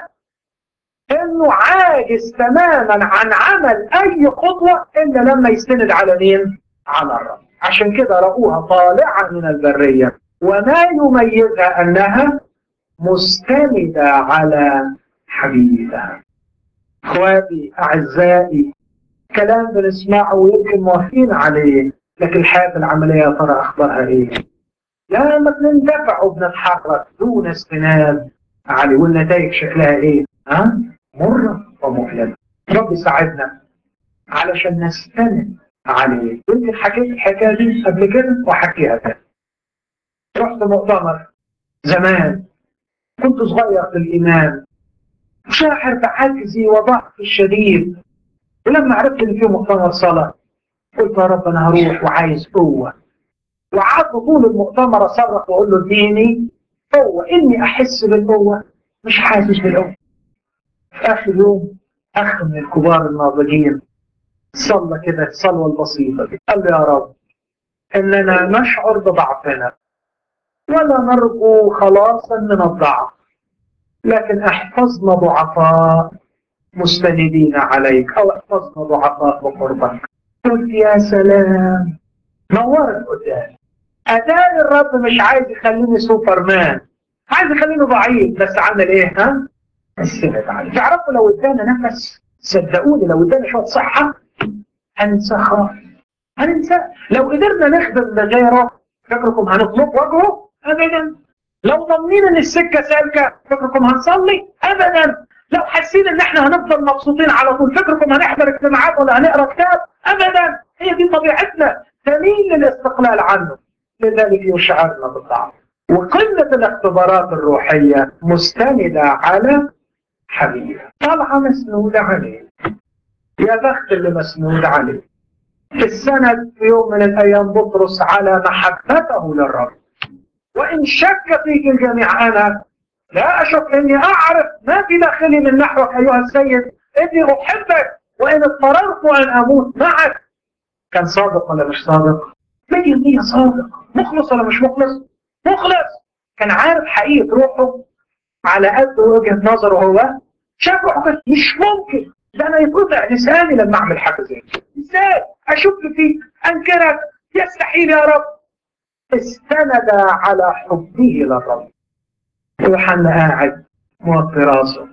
انه عاجز تماما عن عمل اي خطوه الا لما يستند على مين؟ على الرب. عشان كده رأوها طالعه من البريه، وما يميزها انها مستندة على حبيبها. اخواتي اعزائي، كلام بنسمعه ويمكن موافقين عليه، لكن الحياة العملية يا ترى اخبارها ايه؟ لما بنندفع وبنتحرك دون استناد عليه، والنتائج شكلها ايه؟ مرة ومؤلمة. رب يساعدنا علشان نستند عليه. يمكن حكيت الحكاية دي قبل كده وحكيها تاني. رحت مؤتمر زمان، كنت صغير في الإيمان، شاعر بعجزي وضعفي الشديد، ولما عرفت ان في مؤتمر صلاة قلت يا رب انا هروح وعايز قوة. وقعدت طول المؤتمر اصرخ واقول له اديني قوة، اني احس بالقوة مش حاسس بالقوة. في اخر يوم اخ من الكبار الناضجين صلى كده الصلوة البسيطة دي، قال لي يا رب اننا نشعر بضعفنا ولا نرجو خلاصا من الضعف، لكن احفظنا ضعفاء مستندين عليك، او احفظنا ضعفاء بقربك. قلت يا سلام، نورت قدامي. اتاني الرب مش عايز يخليني سوبرمان، عايز يخليني ضعيف، بس عمل ايه؟ السند عليه. تعرفوا لو ادانا نفس، صدقوني لو ادانا شويه صحه هننسى خالص، هننسى. لو قدرنا نخدم لغيره فكركم هنطلب وجهه؟ ابدا. لو ضامنين ان السكه سالكه فكركم هنصلي؟ ابدا. لو حاسين ان احنا هنفضل مبسوطين على طول فكركم هنحضر اجتماعات ولا هنقرا كتاب؟ ابدا. هي دي طبيعتنا، تميل للاستقلال عنه، لذلك يشعرنا بالضعف. وقمة الاختبارات الروحية مستندة على حبيبها، طالعة مسنودة عليه. يا بخت اللي مسنود عليه. السند في يوم من الأيام بطرس على محبته للرب. وإن شك فيك الجميع أنا لا أشك إني أعرف ما في داخلي من نحوك أيها السيد، إني أحبك وإن اضطررت أن أموت معك. كان صادق ولا مش صادق؟ 100% صادق. مخلص ولا مش مخلص؟ مخلص. كان عارف حقيقة روحه على قد وجهة نظره هو. شاف روحه كده مش ممكن، ده أنا يتقطع لساني لما أعمل حاجة زي كده. إزاي؟ أشك فيك، أنكرك، يستحيل يا رب. استند على حبه للرب. يوحنا قاعد موطي راسه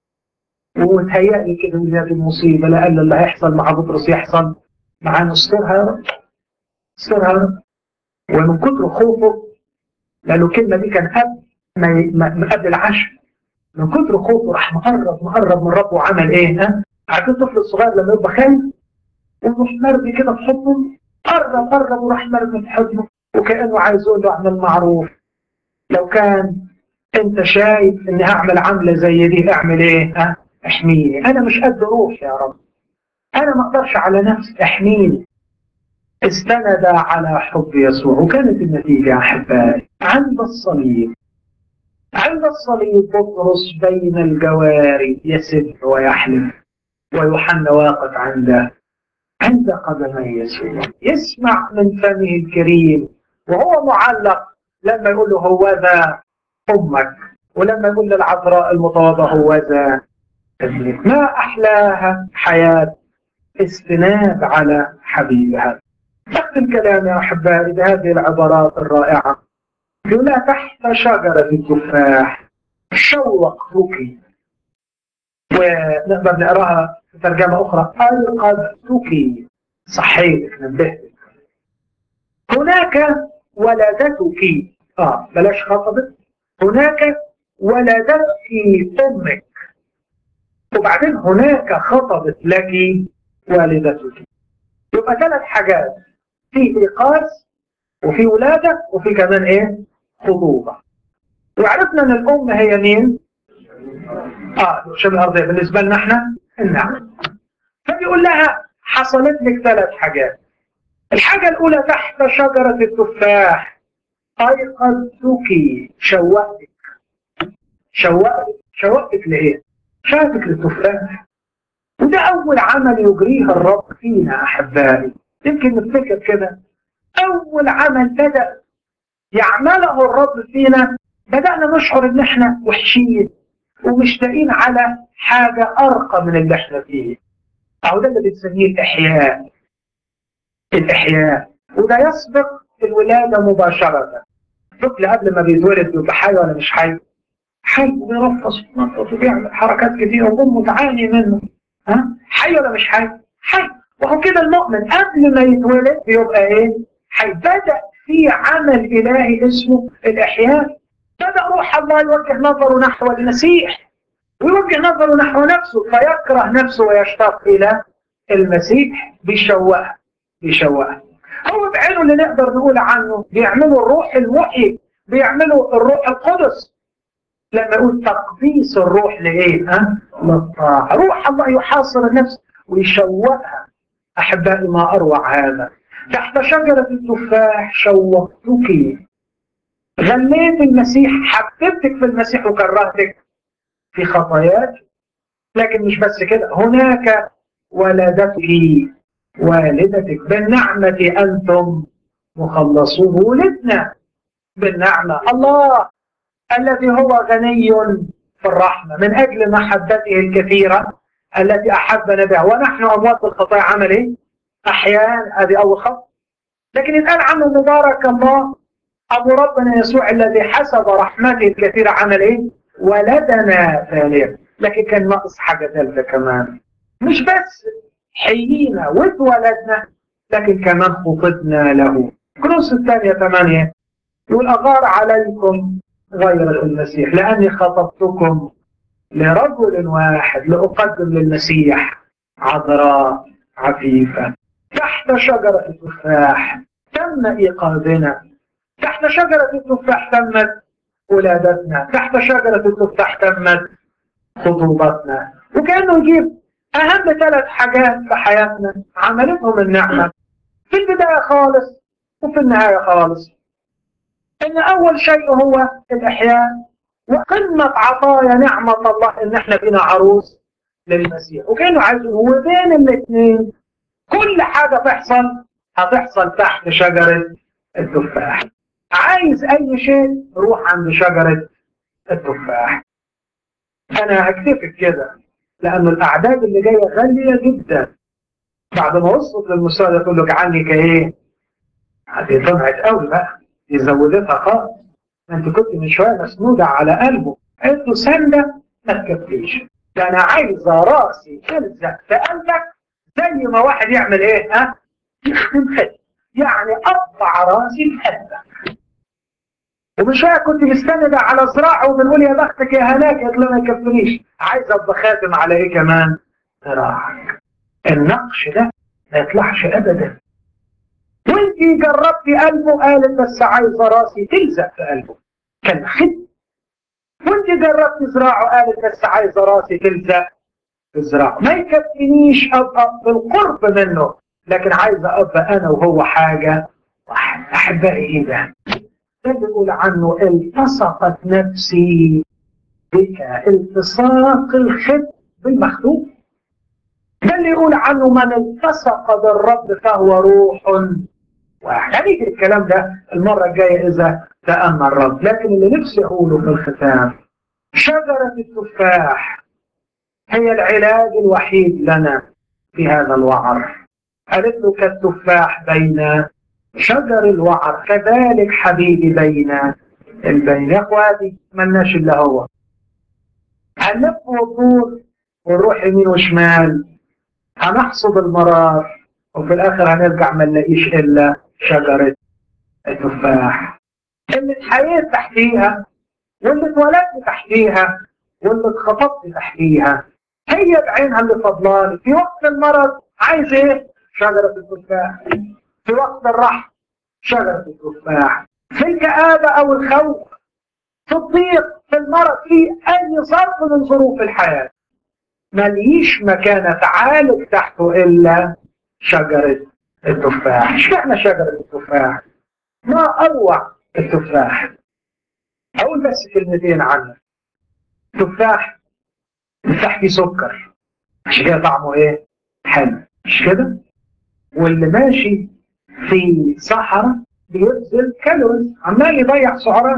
ومتهيألي كده ان هذه المصيبه لأن اللي هيحصل مع بطرس يحصل معانا. استرها يا رب، استرها يا رب. ومن كتر خوفه، لأنه الكلمه دي كان قبل العشاء، من كتر خوفه راح مقرب من ربه وعمل ايه؟ عارفين الطفل الصغير لما يبقى خايف ويروح مرمي كده في حضنه، قرب وراح مرمي في حضنه وكأنه عايز يقول له اعمل معروف. لو كان انت شايف اني هعمل عملة زي دي اعمل ايه؟ احميني، انا مش قد روح يا رب، انا ما اقدرش على نفسي، احميني. استند على حب يسوع. وكانت النتيجة يا احبائي عند الصليب. عند الصليب بطرس بين الجواري يسب ويحلف، ويوحنا واقف عند قدمي يسوع يسمع من فمه الكريم وهو معلق لما يقول له هوذا أمك، ولما يقول للعذراء المتواضعة هوذا ابنك. ما أحلاها حياة استناد على حبيبها. أختم الكلام يا أحبائي بهذه العبارات الرائعة. يقول تحت شجرة التفاح شوقتك، ونقدر نقراها في ترجمة أخرى أيقظتك، صحيتك، نبهتك. هناك ولدتك، بلاش خطبت، هناك ولدتك أمك، وبعدين هناك خطبت لك والدتك. يبقى 3 حاجات، في إيقاظ وفي ولادة وفي كمان إيه؟ خطوبة. وعرفنا أن الأم هي مين؟ شبه الأرضية بالنسبة لنا احنا النعم. فبيقول لها حصلت لك 3 حاجات. الحاجة الأولى تحت شجرة التفاح أيقظتك، شوقتك لإيه؟ شوقتك للتفاح. وده أول عمل يجريه الرب فينا أحبائي. يمكن نفتكر كده أول عمل بدأ يعمله الرب فينا، بدأنا نشعر إن إحنا وحشين ومشتاقين على حاجة أرقى من اللي إحنا فيه. أو ده اللي بنسميه الإحياء. وده يسبق الولادة مباشرة. الطفل قبل ما بيتولد بيبقى حي ولا مش حي؟ حي، وبيرفص ويتنطط وبيعمل حركات كتيرة وأمه تعاني منه. حي ولا مش حي؟ حي. وهو كده المؤمن قبل ما يتولد بيبقى إيه؟ حي. بدأ في عمل إلهي اسمه الإحياء. بدأ روح الله يوجه نظره نحو المسيح ويوجه نظره نحو نفسه، فيكره نفسه ويشتاق إلى المسيح. بيشوقها. هو بعينه اللي نقدر نقول عنه بيعملوا الروح المحيي، بيعملوا الروح القدس. لما يقول تقديس الروح لإيه؟ للطاعة. روح الله يحاصر النفس ويشوقها. أحبائي ما أروع هذا. تحت شجرة التفاح شوقتك، غليت المسيح، حببتك في المسيح وكرهتك في خطاياك. لكن مش بس كده، هناك ولدتك، والدتك، بالنعمة أنتم مخلصون. ولدنا بالنعمة. الله الذي هو غني في الرحمة من أجل محبته الكثيرة التي أحبنا بها ونحن أموات الخطايا عمل إيه؟ أحيان. هذه أول خط. لكن يتقال عنه مبارك الله أبو ربنا يسوع الذي حسب رحمته الكثيرة عمل إيه؟ ولدنا ثانيا. لكن كان ناقص حاجة ثالثة كمان. مش بس حيينا واتولدنا، لكن كمان خطبنا له. كورنثوس الثانية 8 يقول أغار عليكم غيرة المسيح لأني خطبتكم لرجل واحد لأقدم للمسيح عذراء عفيفة. تحت تحت شجرة التفاح تم إيقاظنا، تحت شجرة التفاح تمت ولادتنا، تحت شجرة التفاح تمت خطوبتنا. وكأنه يجيب أهم 3 حاجات في حياتنا عملتهم النعمة في البداية خالص وفي النهاية خالص. إن أول شيء هو الإحياء، وقمة عطايا نعمة الله إن إحنا بينا عروس للمسيح. وكأنه عايز وبين الاثنين كل حاجة هتحصل تحت شجرة التفاح. عايز أي شيء روح عند شجرة التفاح. أنا هكتفي كده لأن الأعداد اللي جاية غالية جدا. بعد ما وصلت للمستوى ده تقول له اجعلني كإيه؟ دي طمعت قوي بقى، دي زودتها خالص. أنت كنت من شوية مسنودة على قلبه، قلت له سندة ما تكفيش، ده أنا عايزة راسي تلزق في قلبك زي ما واحد يعمل إيه؟ يختم خد، يعني أقطع راسي في قلبك. ومن شوية كنت مستندة على ذراعه وبنقول يا بختك يا هناك، قلت له ما يكفينيش، عايز أبقى خاتم على إيه كمان؟ ذراعك. النقش ده ما يطلعش أبدا. وانتي جربتي قلبه، قالت بس عايزة راسي تلزق في قلبه كان خد. وانتي جربتي ذراعه، قالت بس عايزة راسي تلزق في ذراعه. ما يكفينيش أبقى بالقرب منه، لكن عايزة أبقى أنا وهو حاجة واحد. أحبائي إيه ده؟ ده بيقول عنه التصقت نفسي بك، التصاق الخد بالمخلوق. ده اللي يقول عنه من التصق بالرب فهو روح واحد. هنيجي الكلام ده المرة الجاية إذا تأمل الرب. لكن اللي نفسي أقوله في الختام، شجرة التفاح هي العلاج الوحيد لنا في هذا الوعر. قالت له كالتفاح بين شجر الوعر كذلك حبيبي بين البين. يا اخواتي ملناش الا هو، هنلف وندور ونروح يمين وشمال، هنحصد المرار وفي الاخر هنرجع ما نلاقيش الا شجره التفاح اللي اتحييت تحتيها واللي اتولدت تحتيها واللي اتخطبت تحتيها. هي بعينها اللي فضلاني في وقت المرض. عايز ايه؟ شجره التفاح. في وقت الرحم شجره التفاح. في الكآبه او الخوف، في الضيق، في المرض، في اي ظرف من ظروف الحياه، مليش مكان اتعالج تحته الا شجره التفاح. اشمعنى شجره التفاح؟ ما اروع التفاح. اقول بس كلمتين عنه. تفاح فيه سكر، عشان كده طعمه ايه؟ حلو، مش كده؟ واللي ماشي في صحراء بيبذل كالوريز، عمال يضيع سعرات،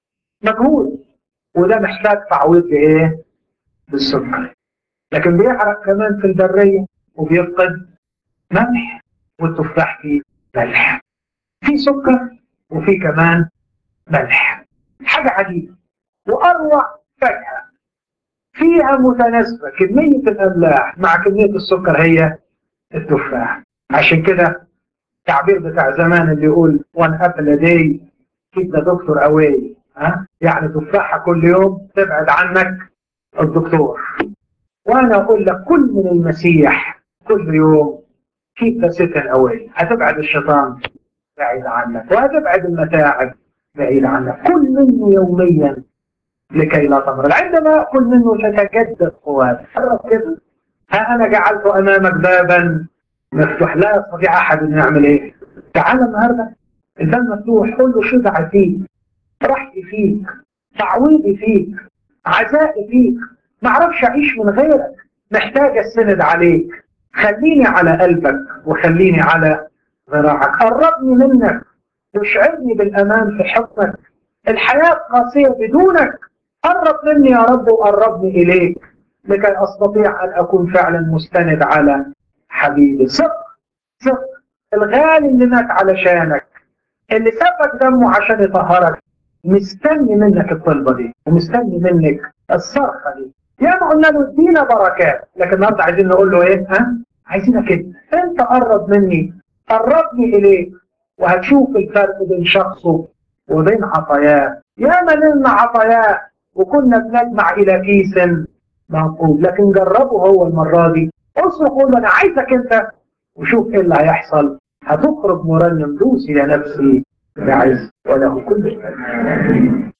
مجهود، وده محتاج تعويض بايه؟ بالسكر. لكن بيحرق كمان في البريه وبيفقد ملح، والتفاح فيه ملح، فيه سكر وفيه كمان ملح. حاجه عجيبه. واروع فاكهه فيها متناسبه كميه الاملاح مع كميه السكر هي التفاح. عشان كده التعبير بتاع زمان اللي يقول one apple a day keep the doctor away، يعني تفاحة كل يوم تبعد عنك الدكتور. وانا اقول لك كل من المسيح كل يوم keep the Satan away، هتبعد الشيطان بعيد عنك وهتبعد المتاعب بعيد عنك. كل منه يوميا لكي لا تمرض. عندما كل منه تتجدد قوات. كده ها انا جعلت امامك بابا مفتوح لا يستطيع احد ان يعمل ايه. تعال النهارده الباب مفتوح، قول له شفعي فيك، راحتي فيك، تعويضي فيك، عزائي فيك، ما اعرفش اعيش من غيرك، محتاج السند عليك، خليني على قلبك وخليني على ذراعك، قربني منك واشعرني بالامان في حضنك. الحياه قاسيه بدونك، قرب مني يا رب وقربني اليك لكي استطيع ان اكون فعلا مستند على حبيبي. ثق الغالي اللي مات علشانك، اللي سفك دمه عشان يطهرك، مستني منك الطلبه دي ومستني منك الصرخه دي. يا ما قلنا له ادينا بركات، لكن النهارده عايزين نقول له ايه؟ عايزينك انت قرب مني، قربني اليك، وهتشوف الفرق بين شخصه وبين عطاياه. يا ما نلنا عطاياه وكنا بنجمع الى كيس منقوب، لكن جربه هو المره دي. اصرخ قول له انا عايزك انت وشوف ايه اللي هيحصل. هتخرج مرنم دوسي يا نفسي بعز وله كل